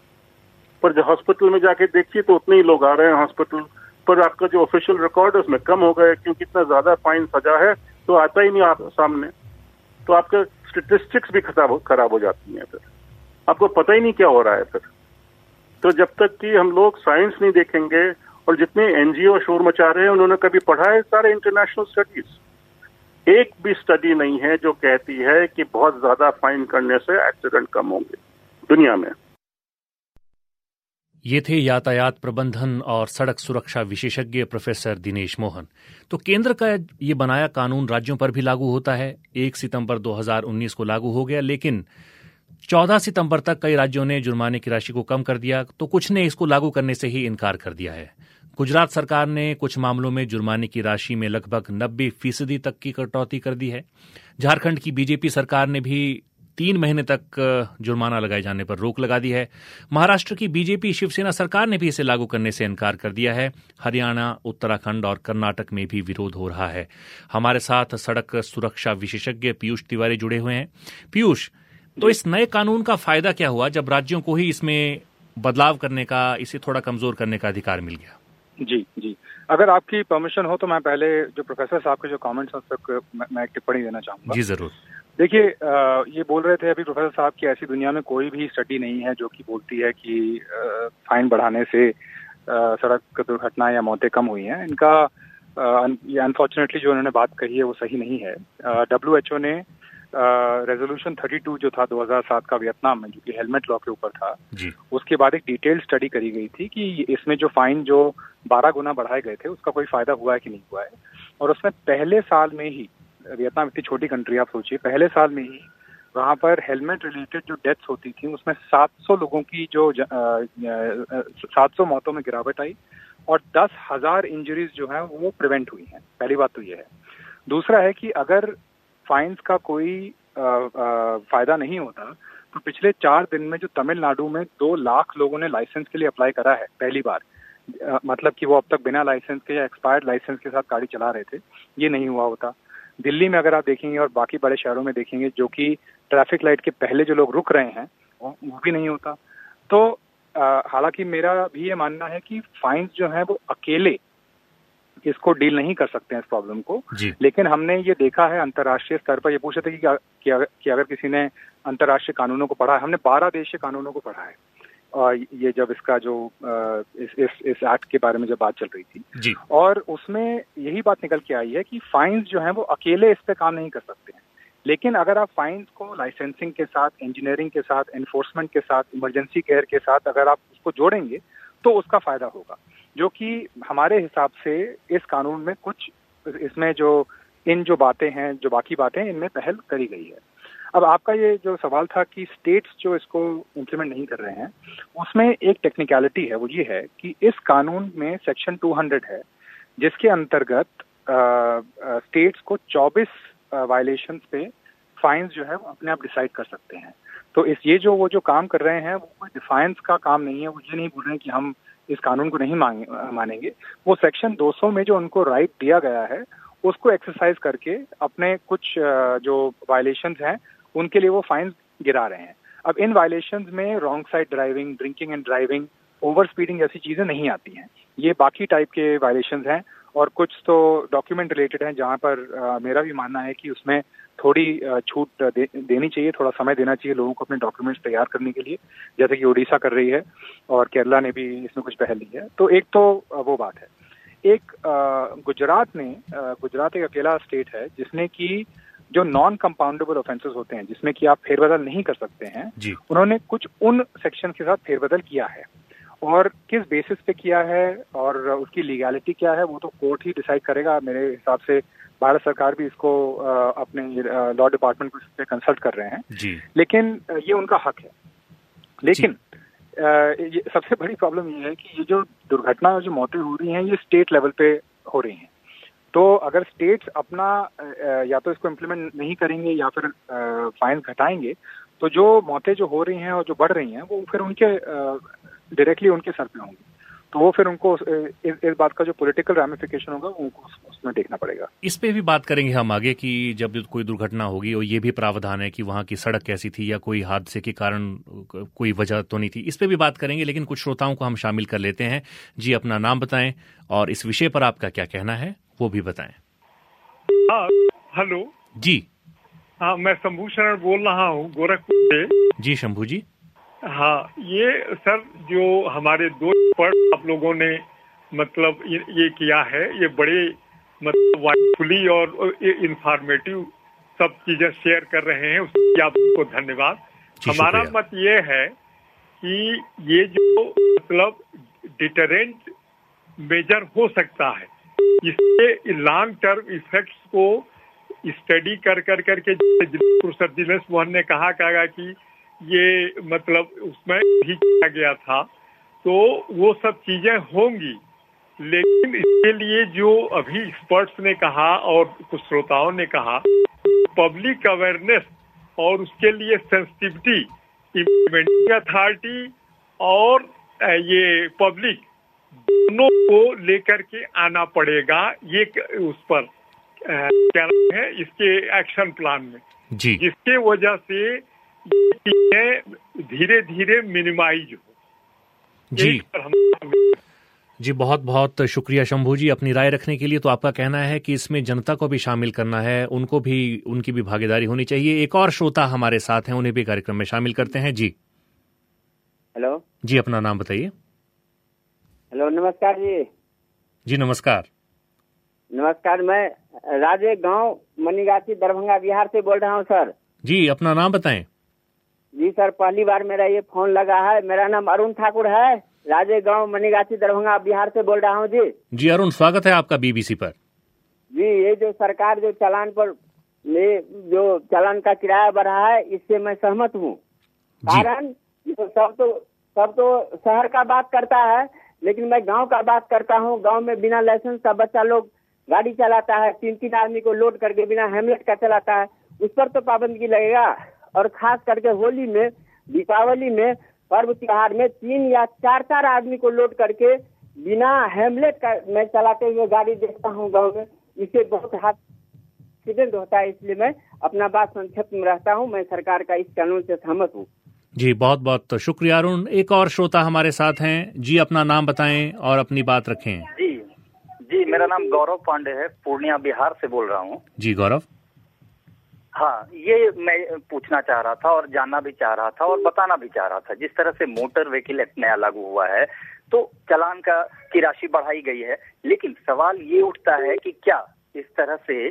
पर जो हॉस्पिटल में जाके देखिए तो उतने ही लोग आ रहे हैं हॉस्पिटल पर, आपका जो ऑफिशियल रिकॉर्ड है उसमें कम हो गए क्योंकि इतना ज्यादा फाइन सजा है तो आता ही नहीं आप सामने। तो आपके स्टेटिस्टिक्स भी खराब खराब हो जाती हैं, फिर आपको पता ही नहीं क्या हो रहा है फिर। तो जब तक कि हम लोग साइंस नहीं देखेंगे, और जितने एनजीओ शोर मचा रहे हैं उन्होंने कभी पढ़ा है सारे इंटरनेशनल स्टडीज? एक भी स्टडी नहीं है जो कहती है कि बहुत ज्यादा फाइन करने से एक्सीडेंट कम होंगे दुनिया में।
ये थे यातायात प्रबंधन और सड़क सुरक्षा विशेषज्ञ प्रोफेसर दिनेश मोहन। तो केंद्र का ये बनाया कानून राज्यों पर भी लागू होता है। एक सितंबर दो हज़ार उन्नीस को लागू हो गया, लेकिन चौदह सितंबर तक कई राज्यों ने जुर्माने की राशि को कम कर दिया, तो कुछ ने इसको लागू करने से ही इनकार कर दिया है। गुजरात सरकार ने कुछ मामलों में जुर्माने की राशि में लगभग नब्बे फीसदी तक की कटौती कर दी है। झारखंड की बीजेपी सरकार ने भी तीन महीने तक जुर्माना लगाए जाने पर रोक लगा दी है। महाराष्ट्र की बीजेपी शिवसेना सरकार ने भी इसे लागू करने से इनकार कर दिया है। हरियाणा, उत्तराखंड और कर्नाटक में भी विरोध हो रहा है। हमारे साथ सड़क सुरक्षा विशेषज्ञ पीयूष तिवारी जुड़े हुए हैं। पीयूष, तो इस नए कानून का फायदा क्या हुआ जब राज्यों को ही इसमें बदलाव करने का, इसे थोड़ा कमजोर करने का अधिकार मिल गया?
जी जी, अगर आपकी परमिशन हो तो मैं पहले जो प्रोफेसर साहब के जो कमेंट्स हैं उस पर मैं एक टिप्पणी देना चाहूंगा।
जी जरूर।
देखिए, ये बोल रहे थे अभी प्रोफेसर साहब कि ऐसी दुनिया में कोई भी स्टडी नहीं है जो कि बोलती है कि फाइन बढ़ाने से सड़क दुर्घटनाएं या मौतें कम हुई हैं। इनका ये अनफॉर्चुनेटली जो उन्होंने बात कही है वो सही नहीं है। डब्ल्यू एच ओ ने रेजोल्यूशन बत्तीस जो था दो हज़ार सात का वियतनाम में, जो कि हेलमेट लॉ के ऊपर था, उसके बाद एक डिटेल्ड स्टडी करी गई थी कि इसमें जो फाइन जो बारह गुना बढ़ाए गए थे उसका कोई फायदा हुआ है कि नहीं हुआ है। और उसमें पहले साल में ही, वियतनाम इतनी छोटी कंट्री आप सोचिए, पहले साल में ही वहाँ पर हेलमेट रिलेटेड जो डेथ्स होती थी उसमें सात सौ लोगों की जो सात सौ मौतों में गिरावट आई और दस हजार इंजरीज जो है वो प्रिवेंट हुई हैं। पहली बात तो ये है। दूसरा है कि अगर फाइन्स का कोई आ, आ, फायदा नहीं होता तो पिछले चार दिन में जो तमिलनाडु में दो लाख लोगों ने लाइसेंस के लिए अप्लाई करा है पहली बार, आ, मतलब कि वो अब तक बिना लाइसेंस के या एक्सपायर्ड लाइसेंस के साथ गाड़ी चला रहे थे, ये नहीं हुआ होता। दिल्ली में अगर आप देखेंगे और बाकी बड़े शहरों में देखेंगे जो कि ट्रैफिक लाइट के पहले जो लोग रुक रहे हैं वो, वो भी नहीं होता। तो हालांकि मेरा भी ये मानना है कि फाइन्स जो है वो अकेले इसको डील नहीं कर सकते हैं इस प्रॉब्लम को, लेकिन हमने ये देखा है अंतर्राष्ट्रीय स्तर पर। ये पूछे थे कि, कि, अगर, कि अगर किसी ने अंतर्राष्ट्रीय कानूनों को पढ़ा है, हमने बारह देशीय कानूनों को पढ़ा है और ये जब इसका जो इस इस, इस एक्ट के बारे में जब बात चल रही थी जी। और उसमें यही बात निकल के आई है कि फाइन्स जो है वो अकेले इस पे काम नहीं कर सकते हैं, लेकिन अगर आप फाइन्स को लाइसेंसिंग के साथ, इंजीनियरिंग के साथ, एनफोर्समेंट के साथ, इमरजेंसी केयर के साथ अगर आप उसको जोड़ेंगे तो उसका फायदा होगा, जो कि हमारे हिसाब से इस कानून में कुछ इसमें जो इन जो बातें हैं, जो बाकी बातें इनमें पहल करी गई है। अब आपका ये जो सवाल था कि स्टेट्स जो इसको इम्प्लीमेंट नहीं कर रहे हैं, उसमें एक टेक्निकलिटी है, वो ये है कि इस कानून में सेक्शन दो सौ है जिसके अंतर्गत स्टेट्स को चौबीस वायलेशंस पे फाइन्स जो है वो अपने आप डिसाइड कर सकते हैं। तो इस ये जो वो जो काम कर रहे हैं वो कोई डिफाइंस का काम नहीं है। वो ये नहीं बोल रहे हैं कि हम इस कानून को नहीं मांगे मानेंगे। वो सेक्शन दो सौ में जो उनको राइट दिया गया है उसको एक्सरसाइज करके अपने कुछ जो वायलेशंस हैं उनके लिए वो फाइन्स गिरा रहे हैं। अब इन वायलेशंस में wrong side driving, drinking and driving, over speeding जैसी चीजें नहीं आती हैं। ये बाकी टाइप के वायलेशंस हैं और कुछ तो डॉक्यूमेंट रिलेटेड हैं जहां पर आ, मेरा भी मानना है कि उसमें थोड़ी छूट दे, देनी चाहिए, थोड़ा समय देना चाहिए लोगों को अपने डॉक्यूमेंट्स तैयार करने के लिए, जैसे कि ओडिशा कर रही है और केरला ने भी इसमें कुछ पहल ली है। तो एक तो वो बात है। एक गुजरात ने गुजरात एक अकेला स्टेट है जिसने की जो नॉन कंपाउंडेबल ऑफेंसेस होते हैं जिसमें कि आप फेरबदल नहीं कर सकते हैं, उन्होंने कुछ उन सेक्शन के साथ फेरबदल किया है और किस बेसिस पे किया है और उसकी लीगैलिटी क्या है वो तो कोर्ट ही डिसाइड करेगा। मेरे हिसाब से भारत सरकार भी इसको अपने लॉ डिपार्टमेंट को इस पे कंसल्ट कर रहे हैं जी। लेकिन ये उनका हक है। लेकिन ये सबसे बड़ी प्रॉब्लम ये है कि ये जो दुर्घटना जो मौतें हो रही हैं ये स्टेट लेवल पे हो रही हैं। तो अगर स्टेट्स अपना या तो इसको इम्प्लीमेंट नहीं करेंगे या फिर फाइन घटाएंगे तो जो मौतें जो हो रही हैं और जो बढ़ रही हैं वो फिर उनके डायरेक्टली उनके सर पे होंगी। तो वो फिर उनको इस, इस बात का जो पॉलिटिकल रैमिफिकेशन होगा उनको उसमें देखना पड़ेगा।
इस पे भी बात करेंगे हम आगे कि जब कोई दुर्घटना होगी और ये भी प्रावधान है कि वहाँ की सड़क कैसी थी या कोई हादसे के कारण कोई वजह तो नहीं थी, इस पे भी बात करेंगे। लेकिन कुछ श्रोताओं को हम शामिल कर लेते हैं। जी, अपना नाम बताएं और इस विषय पर आपका क्या कहना है वो भी बताएं।
हाँ, हेलो
जी।
हाँ, मैं शंभू शरण बोल रहा हूँ गोरखपुर से।
जी शंभू जी।
हाँ, ये सर जो हमारे दो पर आप लोगों ने मतलब ये, ये किया है, ये बड़े मतलब वाइफुली और इंफॉर्मेटिव सब चीजें शेयर कर रहे हैं, उसके आपको धन्यवाद। हमारा मत ये है कि ये जो मतलब डिटरेंट मेजर हो सकता है, इसके लॉन्ग टर्म इफेक्ट्स को स्टडी कर कर करके प्रोफेसर दिनेश मोहन ने कहा कहा कि ये मतलब उसमें भी किया गया था, तो वो सब चीजें होंगी। लेकिन इसके लिए जो अभी एक्सपर्ट्स ने कहा और कुछ श्रोताओं ने कहा, पब्लिक अवेयरनेस और उसके लिए सेंसिटिविटी, इम्प्लीमेंटिंग अथॉरिटी और ये पब्लिक दोनों को लेकर के आना पड़ेगा। ये उस पर क्या है इसके एक्शन प्लान में
जी,
जिसके वजह से चीजें धीरे धीरे मिनिमाइज हो
जी। जी बहुत बहुत शुक्रिया शंभू जी अपनी राय रखने के लिए। तो आपका कहना है कि इसमें जनता को भी शामिल करना है, उनको भी उनकी भी भागीदारी होनी चाहिए। एक और श्रोता हमारे साथ हैं, उन्हें भी कार्यक्रम में शामिल करते हैं। जी
हेलो
जी, अपना नाम बताइए।
हेलो नमस्कार जी।
जी नमस्कार।
नमस्कार, मैं राजे गांव मनीगाछी दरभंगा बिहार से बोल रहा हूं सर।
जी अपना नाम बताएं।
जी सर, पहली बार मेरा ये फोन लगा है। मेरा नाम अरुण ठाकुर है, राजे गांव मनीगाछी दरभंगा बिहार से बोल रहा हूं जी।
जी अरुण, स्वागत है आपका बीबीसी पर।
जी, ये जो सरकार जो चालान पर जो चालान का किराया बढ़ा है इससे मैं सहमत हूँ। कारण सब तो सब तो शहर का बात करता है, लेकिन मैं गांव का बात करता हूँ। गांव में बिना लाइसेंस का बच्चा लोग गाड़ी चलाता है, तीन तीन आदमी को लोड करके बिना हेलमेट का चलाता है, उस पर तो पाबंदी लगेगा। और खास करके होली में, दीपावली में, पर्व त्योहार में तीन या चार चार आदमी को लोड करके बिना हेलमेट का मैं चलाते हुए गाड़ी देखता हूँ गाँव में। इससे बहुत एक्सीडेंट होता है। इसलिए मैं अपना बात संक्षेप में रहता हूँ। मैं सरकार का इस कानून से सहमत हूँ।
जी, बहुत बहुत शुक्रिया अरुण। एक और श्रोता हमारे साथ हैं जी, अपना नाम बताएं और अपनी बात रखें।
जी जी मेरा नाम गौरव पांडे है, पूर्णिया बिहार से बोल रहा हूँ।
जी गौरव।
हाँ, ये मैं पूछना चाह रहा था और जानना भी चाह रहा था और बताना भी चाह रहा था। जिस तरह से मोटर व्हीकल एक्ट नया लागू हुआ है तो चालान का की राशि बढ़ाई गई है, लेकिन सवाल ये उठता है कि क्या इस तरह से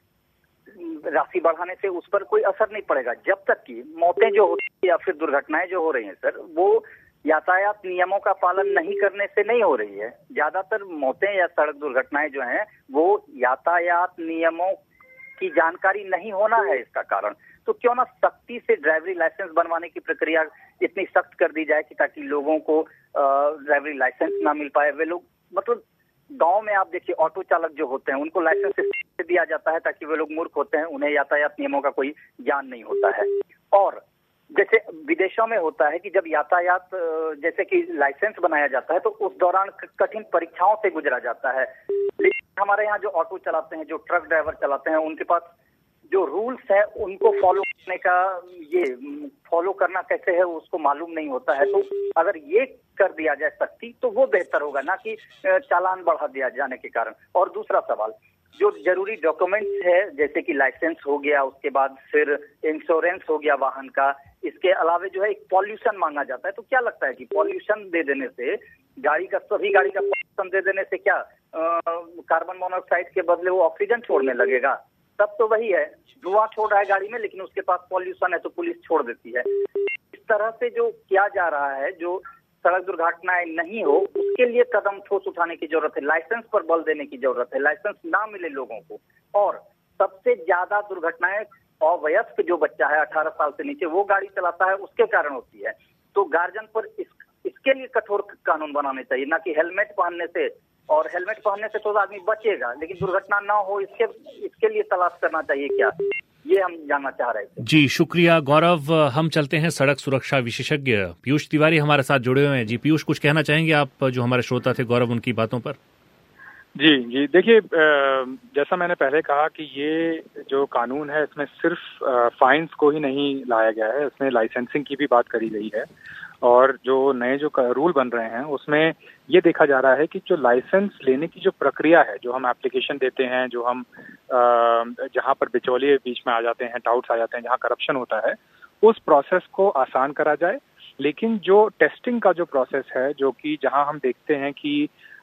राशि बढ़ाने से उस पर कोई असर नहीं पड़ेगा, जब तक कि मौतें जो होती है या फिर दुर्घटनाएं जो हो रही हैं सर, वो यातायात नियमों का पालन नहीं करने से नहीं हो रही है। ज्यादातर मौतें या सड़क दुर्घटनाएं जो हैं वो यातायात नियमों की जानकारी नहीं होना है इसका कारण। तो क्यों ना सख्ती से ड्राइवरी लाइसेंस बनवाने की प्रक्रिया इतनी सख्त कर दी जाए कि ताकि लोगों को ड्राइवरी लाइसेंस ना मिल पाए। वे लोग मतलब गांव में आप देखिए ऑटो चालक जो होते हैं उनको लाइसेंस दिया जाता है ताकि वे लोग मूर्ख होते हैं, उन्हें यातायात नियमों का कोई ज्ञान नहीं होता है। और जैसे विदेशों में होता है कि जब यातायात जैसे कि लाइसेंस बनाया जाता है तो उस दौरान कठिन परीक्षाओं से गुजरा जाता है। लेकिन हमारे यहाँ जो ऑटो चलाते हैं, जो ट्रक ड्राइवर चलाते हैं, उनके पास जो रूल्स है उनको फॉलो करने का, ये फॉलो करना कैसे है उसको मालूम नहीं होता है। तो अगर ये कर दिया जाए सख्ती तो वो बेहतर होगा, ना कि चालान बढ़ा दिया जाने के कारण। और दूसरा सवाल, जो जरूरी डॉक्यूमेंट्स है जैसे कि लाइसेंस हो गया, उसके बाद फिर इंश्योरेंस हो गया वाहन का, इसके अलावा जो है एक पॉल्यूशन मांगा जाता है। तो क्या लगता है कि पॉल्यूशन दे देने से, गाड़ी का सभी गाड़ी का पॉल्यूशन दे देने से क्या कार्बन मोनोऑक्साइड के बदले वो ऑक्सीजन छोड़ने लगेगा? तब तो वही है, धुआं छोड़ रहा है गाड़ी में लेकिन उसके पास पॉल्यूशन है तो पुलिस छोड़ देती है। इस तरह से जो किया जा रहा है, जो सड़क दुर्घटनाएं नहीं हो, उसके लिए कदम ठोस उठाने की जरूरत है, लाइसेंस पर बल देने की जरूरत है, लाइसेंस ना मिले लोगों को। और सबसे ज्यादा दुर्घटनाएं अवयस्क जो बच्चा है अठारह साल से नीचे वो गाड़ी चलाता है उसके कारण होती है। तो गार्जियन पर इस, इसके लिए कठोर कानून बनाने चाहिए, ना कि हेलमेट पहनने से। और हेलमेट पहनने से तो आदमी बचेगा लेकिन दुर्घटना ना हो इसके इसके लिए तलाश करना चाहिए क्या, ये हम जानना चाह रहे थे।
जी शुक्रिया गौरव। हम चलते हैं सड़क सुरक्षा विशेषज्ञ पीयूष तिवारी हमारे साथ जुड़े हुए हैं। जी पीयूष, कुछ कहना चाहेंगे आप जो हमारे श्रोता थे गौरव उनकी बातों पर?
जी जी देखिए, जैसा मैंने पहले कहा कि ये जो कानून है इसमें सिर्फ फाइन्स को ही नहीं लाया गया है, इसमें लाइसेंसिंग की भी बात करी गई है। और जो नए जो रूल बन रहे हैं उसमें ये देखा जा रहा है कि जो लाइसेंस लेने की जो प्रक्रिया है, जो हम एप्लीकेशन देते हैं, जो हम जहाँ पर बिचौलिए बीच में आ जाते हैं, डाउट्स आ जाते हैं, जहाँ करप्शन होता है, उस प्रोसेस को आसान करा जाए। लेकिन जो टेस्टिंग का जो प्रोसेस है, जो कि जहाँ हम देखते हैं कि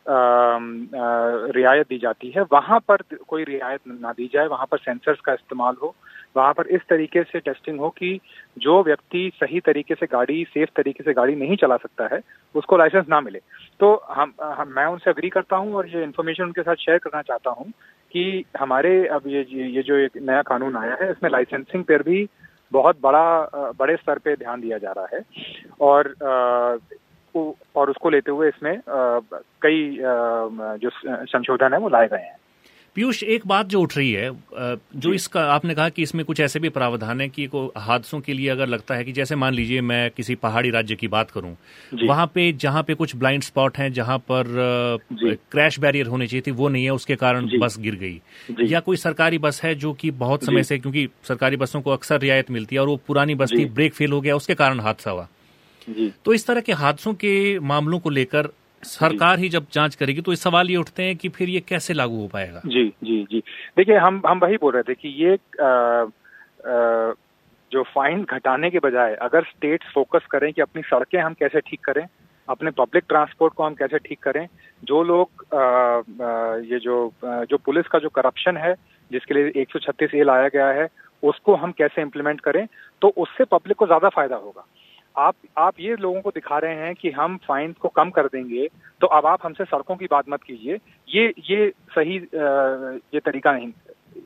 रियायत दी जाती है, वहाँ पर कोई रियायत ना दी जाए, वहाँ पर सेंसर्स का इस्तेमाल हो, वहाँ पर इस तरीके से टेस्टिंग हो कि जो व्यक्ति सही तरीके से गाड़ी, सेफ तरीके से गाड़ी नहीं चला सकता है, उसको लाइसेंस ना मिले। तो हम, हम मैं उनसे अग्री करता हूँ और ये इन्फॉर्मेशन उनके साथ शेयर करना चाहता हूँ कि हमारे अब ये ये जो एक नया कानून आया है इसमें लाइसेंसिंग पर भी बहुत बड़ा बड़े स्तर पे ध्यान दिया जा रहा है। और और उसको लेते हुए इसमें कई जो संशोधन है वो लाए गए हैं।
पीयूष, एक बात जो उठ रही है, जो इसका आपने कहा कि इसमें कुछ ऐसे भी प्रावधान है कि को हादसों के लिए अगर लगता है कि जैसे मान लीजिए मैं किसी पहाड़ी राज्य की बात करूं, वहां पे जहां पे कुछ ब्लाइंड स्पॉट हैं, जहां पर क्रैश बैरियर होनी चाहिए थी वो नहीं है, उसके कारण बस गिर गई, या कोई सरकारी बस है जो कि बहुत समय से, क्योंकि सरकारी बसों को अक्सर रियायत मिलती है और वो पुरानी बस थी, ब्रेक फेल हो गया, उसके कारण हादसा हुआ। तो इस तरह के हादसों के मामलों को लेकर सरकार ही जब जांच करेगी तो इस सवाल ये उठते हैं कि फिर ये कैसे लागू हो पाएगा?
जी जी जी देखिए, हम हम वही बोल रहे थे कि ये आ, आ, जो फाइन घटाने के बजाय अगर स्टेट्स फोकस करें कि अपनी सड़कें हम कैसे ठीक करें, अपने पब्लिक ट्रांसपोर्ट को हम कैसे ठीक करें, जो लोग आ, आ, ये जो आ, जो पुलिस का जो करप्शन है जिसके लिए एक सौ छत्तीस ए लाया गया है उसको हम कैसे इम्प्लीमेंट करें, तो उससे पब्लिक को ज्यादा फायदा होगा। आप आप ये लोगों को दिखा रहे हैं कि हम फाइन को कम कर देंगे तो अब आप हमसे सड़कों की बात मत कीजिए, ये ये सही ये तरीका नहीं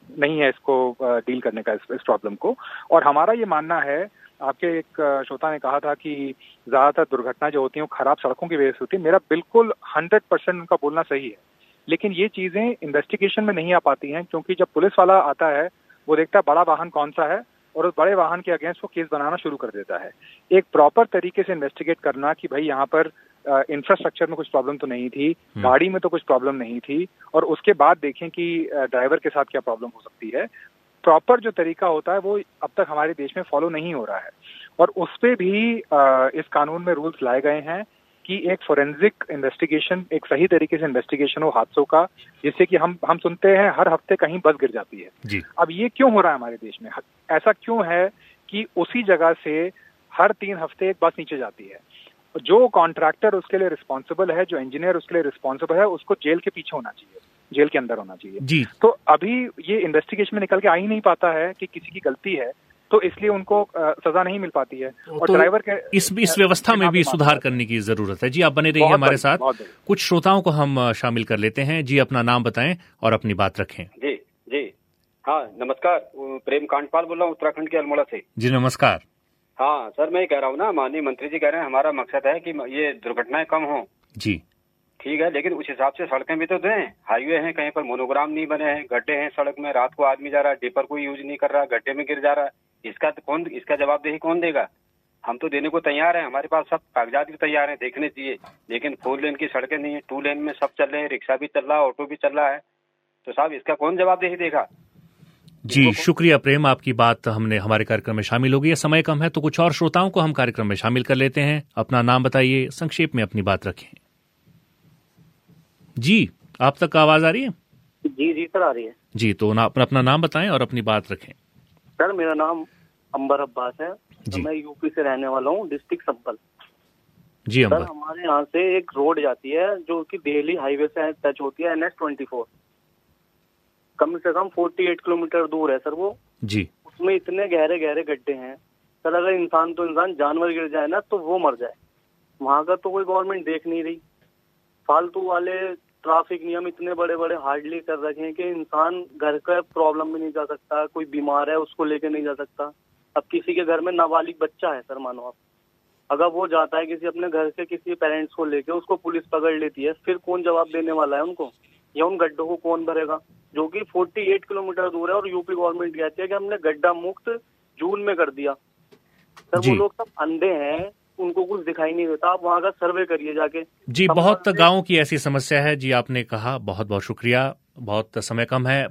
नहीं है इसको डील करने का, इस, इस प्रॉब्लम को। और हमारा ये मानना है, आपके एक श्रोता ने कहा था कि ज्यादातर दुर्घटना जो होती हैं वो खराब सड़कों की वजह से होती है। मेरा बिल्कुल हंड्रेड परसेंट उनका बोलना सही है, लेकिन ये चीजें इन्वेस्टिगेशन में नहीं आ पाती हैं, क्योंकि जब पुलिस वाला आता है वो देखता है बड़ा वाहन कौन सा है और उस बड़े वाहन के अगेंस्ट वो केस बनाना शुरू कर देता है। एक प्रॉपर तरीके से इन्वेस्टिगेट करना कि भाई यहाँ पर इंफ्रास्ट्रक्चर uh, में कुछ प्रॉब्लम तो नहीं थी, गाड़ी में तो कुछ प्रॉब्लम नहीं थी, और उसके बाद देखें कि ड्राइवर uh, के साथ क्या प्रॉब्लम हो सकती है। प्रॉपर जो तरीका होता है वो अब तक हमारे देश में फॉलो नहीं हो रहा है, और उस पे भी uh, इस कानून में रूल्स लाए गए हैं कि एक फोरेंसिक इन्वेस्टिगेशन, एक सही तरीके से इन्वेस्टिगेशन हो हादसों का, जिससे कि हम हम सुनते हैं हर हफ्ते कहीं बस गिर जाती है
जी।
अब ये क्यों हो रहा है हमारे देश में? ऐसा क्यों है कि उसी जगह से हर तीन हफ्ते एक बस नीचे जाती है? जो कॉन्ट्रैक्टर उसके लिए रिस्पॉन्सिबल है, जो इंजीनियर उसके लिए रिस्पॉन्सिबल है, उसको जेल के पीछे होना चाहिए, जेल के अंदर होना चाहिए
जी।
तो अभी ये इन्वेस्टिगेशन में निकल के आ ही नहीं पाता है कि किसी की गलती है, तो इसलिए उनको आ, सजा नहीं मिल पाती है। और
तो
ड्राइवर के
इस इस व्यवस्था में भी सुधार करने की जरूरत है। जी, आप बने रहिए हमारे साथ। कुछ श्रोताओं को हम शामिल कर लेते हैं। जी, अपना नाम बताएं और अपनी बात रखें।
जी जी हाँ, नमस्कार, प्रेम कांडपाल बोल रहा हूँ उत्तराखंड के अल्मोड़ा से।
जी नमस्कार।
हाँ सर, मैं ये कह रहा हूँ ना, माननीय मंत्री जी कह रहे हैं हमारा मकसद है कि ये दुर्घटनाएं कम हो।
जी
ठीक है, लेकिन उस हिसाब से सड़कें भी तो दें। हाईवे हैं, कहीं पर मोनोग्राम नहीं बने हैं, गड्ढे हैं सड़क में, रात को आदमी जा रहा है, डिपर कोई यूज नहीं कर रहा, गड्ढे में गिर जा रहा है, इसका तो कौन, इसका जवाबदेही कौन देगा? हम तो देने को तैयार हैं, हमारे पास सब कागजात भी तैयार हैं, देखने चाहिए, लेकिन फोर लेन की सड़कें नहीं है, टू लेन में सब चल रहे हैं, रिक्शा भी चल रहा है, ऑटो भी चल रहा है, तो साहब इसका कौन जवाबदेही देगा?
जी शुक्रिया प्रेम, आपकी बात हमने हमारे कार्यक्रम में शामिल होगी। समय कम है तो कुछ और श्रोताओं को हम कार्यक्रम में शामिल कर लेते हैं। अपना नाम बताइए, संक्षेप में अपनी बात रखें। जी, आप तक आवाज आ रही है?
जी जी सर, आ रही है
जी। तो ना, अपना नाम बताएं और अपनी बात रखें।
सर मेरा नाम अंबर अब्बास है, तो मैं यूपी से रहने वाला हूँ, डिस्ट्रिक्ट संभल।
जी अंबर।
सर हमारे यहाँ से एक रोड जाती है जो कि दिल्ली हाईवे से टच होती है, एन एच ट्वेंटी फोर, कम से कम अड़तालीस किलोमीटर दूर है सर वो
जी।
उसमें इतने गहरे गहरे गड्ढे हैं सर, अगर इंसान तो इंसान जानवर गिर जाए ना तो वो मर जाए। वहाँ का तो कोई गवर्नमेंट देख नहीं रही। फालतू वाले ट्रैफिक नियम इतने बड़े बड़े हार्डली कर रखे हैं कि इंसान घर का प्रॉब्लम भी नहीं जा सकता, कोई बीमार है उसको लेके नहीं जा सकता। अब किसी के घर में नाबालिग बच्चा है सर, मानो आप, अगर वो जाता है किसी अपने घर के किसी पेरेंट्स को लेके, उसको पुलिस पकड़ लेती है, फिर कौन जवाब देने वाला है उनको? या उन गड्ढों को कौन भरेगा जो कि अड़तालीस किलोमीटर दूर है? और यूपी गवर्नमेंट कहती है कि हमने गड्ढा मुक्त जून में कर दिया। सर वो लोग सब अंधे हैं, उनको कुछ दिखाई नहीं देता। आप वहाँ का सर्वे करिए जाके।
जी, बहुत गांवों की ऐसी समस्या है। जी आपने कहा, बहुत बहुत शुक्रिया। बहुत समय कम है।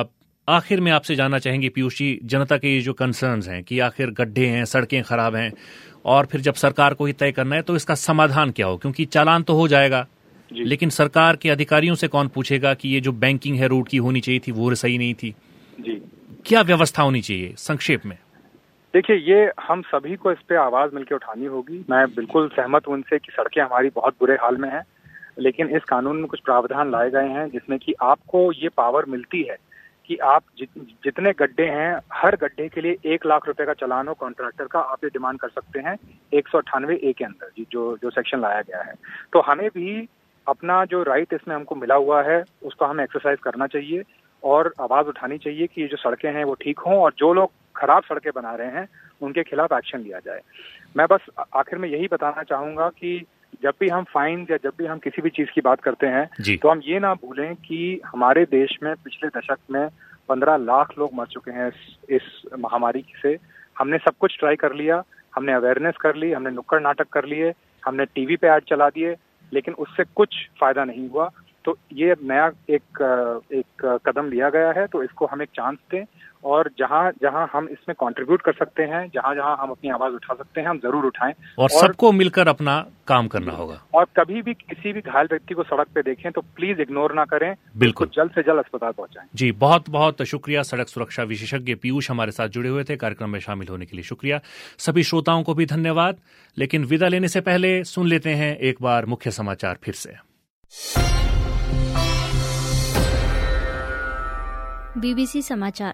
आखिर में आपसे जानना चाहेंगे पीयूष जी, जनता के ये जो कंसर्न्स हैं कि आखिर गड्ढे हैं, सड़कें खराब हैं, और फिर जब सरकार को ही तय करना है तो इसका समाधान क्या हो? क्योंकि चालान तो हो जाएगा, लेकिन सरकार के अधिकारियों से कौन पूछेगा कि ये जो बैंकिंग है रोड की होनी चाहिए थी वो सही नहीं थी?
जी, क्या
व्यवस्था होनी चाहिए संक्षेप में?
देखिए, ये हम सभी को इस पे आवाज मिलकर उठानी होगी। मैं बिल्कुल सहमत हूं उनसे कि सड़कें हमारी बहुत बुरे हाल में हैं, लेकिन इस कानून में कुछ प्रावधान लाए गए हैं जिसमें कि आपको ये पावर मिलती है कि आप जि, जितने गड्ढे हैं, हर गड्ढे के लिए एक लाख रुपए का चालान हो कॉन्ट्रैक्टर का, आप ये डिमांड कर सकते हैं एक सौ अट्ठानवे ए के अंदर, जी जो जो सेक्शन लाया गया है। तो हमें भी अपना जो राइट इसमें हमको मिला हुआ है उसको हमें एक्सरसाइज करना चाहिए और आवाज उठानी चाहिए कि ये जो सड़कें हैं वो ठीक हों, और जो लोग खराब सड़कें बना रहे हैं उनके खिलाफ एक्शन लिया जाए। मैं बस आखिर में यही बताना चाहूंगा कि जब भी हम फाइन या जब भी हम किसी भी चीज की बात करते हैं तो हम ये ना भूलें कि हमारे देश में पिछले दशक में पंद्रह लाख लोग मर चुके हैं इस, इस महामारी से। हमने सब कुछ ट्राई कर लिया, हमने अवेयरनेस कर ली, हमने नुक्कड़ नाटक कर लिए, हमने टीवी पे ऐड चला दिए, लेकिन उससे कुछ फायदा नहीं हुआ। तो ये नया एक एक कदम लिया गया है, तो इसको हम एक चांस दें, और जहां जहां हम इसमें कंट्रीब्यूट कर सकते हैं, जहां जहां हम अपनी आवाज उठा सकते हैं, हम जरूर उठाएं।
और, और सबको मिलकर अपना काम करना होगा।
और कभी भी किसी भी घायल व्यक्ति को सड़क पे देखें तो प्लीज इग्नोर ना करें,
बिल्कुल
जल्द से जल्द अस्पताल पहुंचाएं।
जी, बहुत बहुत शुक्रिया। सड़क सुरक्षा विशेषज्ञ पीयूष हमारे साथ जुड़े हुए थे, कार्यक्रम में शामिल होने के लिए शुक्रिया। सभी श्रोताओं को भी धन्यवाद। लेकिन विदा लेने से पहले सुन लेते हैं एक बार मुख्य समाचार फिर से।
बीबीसी समाचार।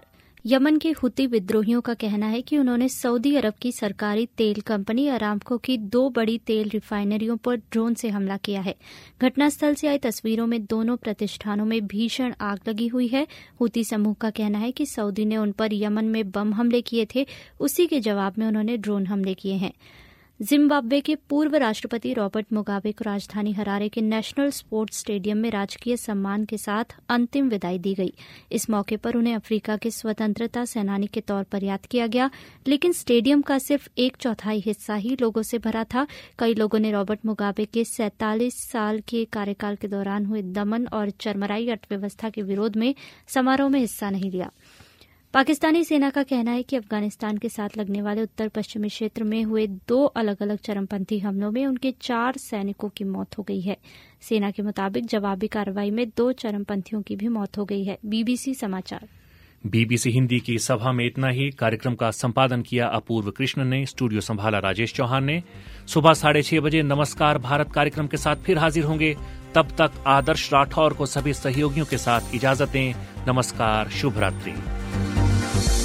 यमन के हुती विद्रोहियों का कहना है कि उन्होंने सऊदी अरब की सरकारी तेल कंपनी अरामको की दो बड़ी तेल रिफाइनरियों पर ड्रोन से हमला किया है। घटनास्थल से आई तस्वीरों में दोनों प्रतिष्ठानों में भीषण आग लगी हुई है। हुती समूह का कहना है कि सऊदी ने उन पर यमन में बम हमले किए थे, उसी के जवाब में उन्होंने ड्रोन हमले किए हैं। जिम्बाब्वे के पूर्व राष्ट्रपति रॉबर्ट मुगाबे को राजधानी हरारे के नेशनल स्पोर्ट्स स्टेडियम में राजकीय सम्मान के साथ अंतिम विदाई दी गई। इस मौके पर उन्हें अफ्रीका के स्वतंत्रता सेनानी के तौर पर याद किया गया, लेकिन स्टेडियम का सिर्फ एक चौथाई हिस्सा ही लोगों से भरा था। कई लोगों ने रॉबर्ट मुगाबे के सैंतालीस साल के कार्यकाल के दौरान हुए दमन और चरमराई अर्थव्यवस्था के विरोध में समारोह में हिस्सा नहीं लिया। पाकिस्तानी सेना का कहना है कि अफगानिस्तान के साथ लगने वाले उत्तर पश्चिमी क्षेत्र में हुए दो अलग अलग चरमपंथी हमलों में उनके चार सैनिकों की मौत हो गई है। सेना के मुताबिक जवाबी कार्रवाई में दो चरमपंथियों की भी मौत हो गई है। बीबीसी समाचार।
बीबीसी हिंदी की सभा में इतना ही। कार्यक्रम का संपादन किया अपूर्व कृष्ण ने, स्टूडियो संभाला राजेश चौहान ने। सुबह साढ़े छह बजे नमस्कार भारत कार्यक्रम के साथ फिर हाजिर होंगे। तब तक आदर्श राठौर को सभी सहयोगियों के साथ इजाजत दें। नमस्कार, शुभ रात्रि।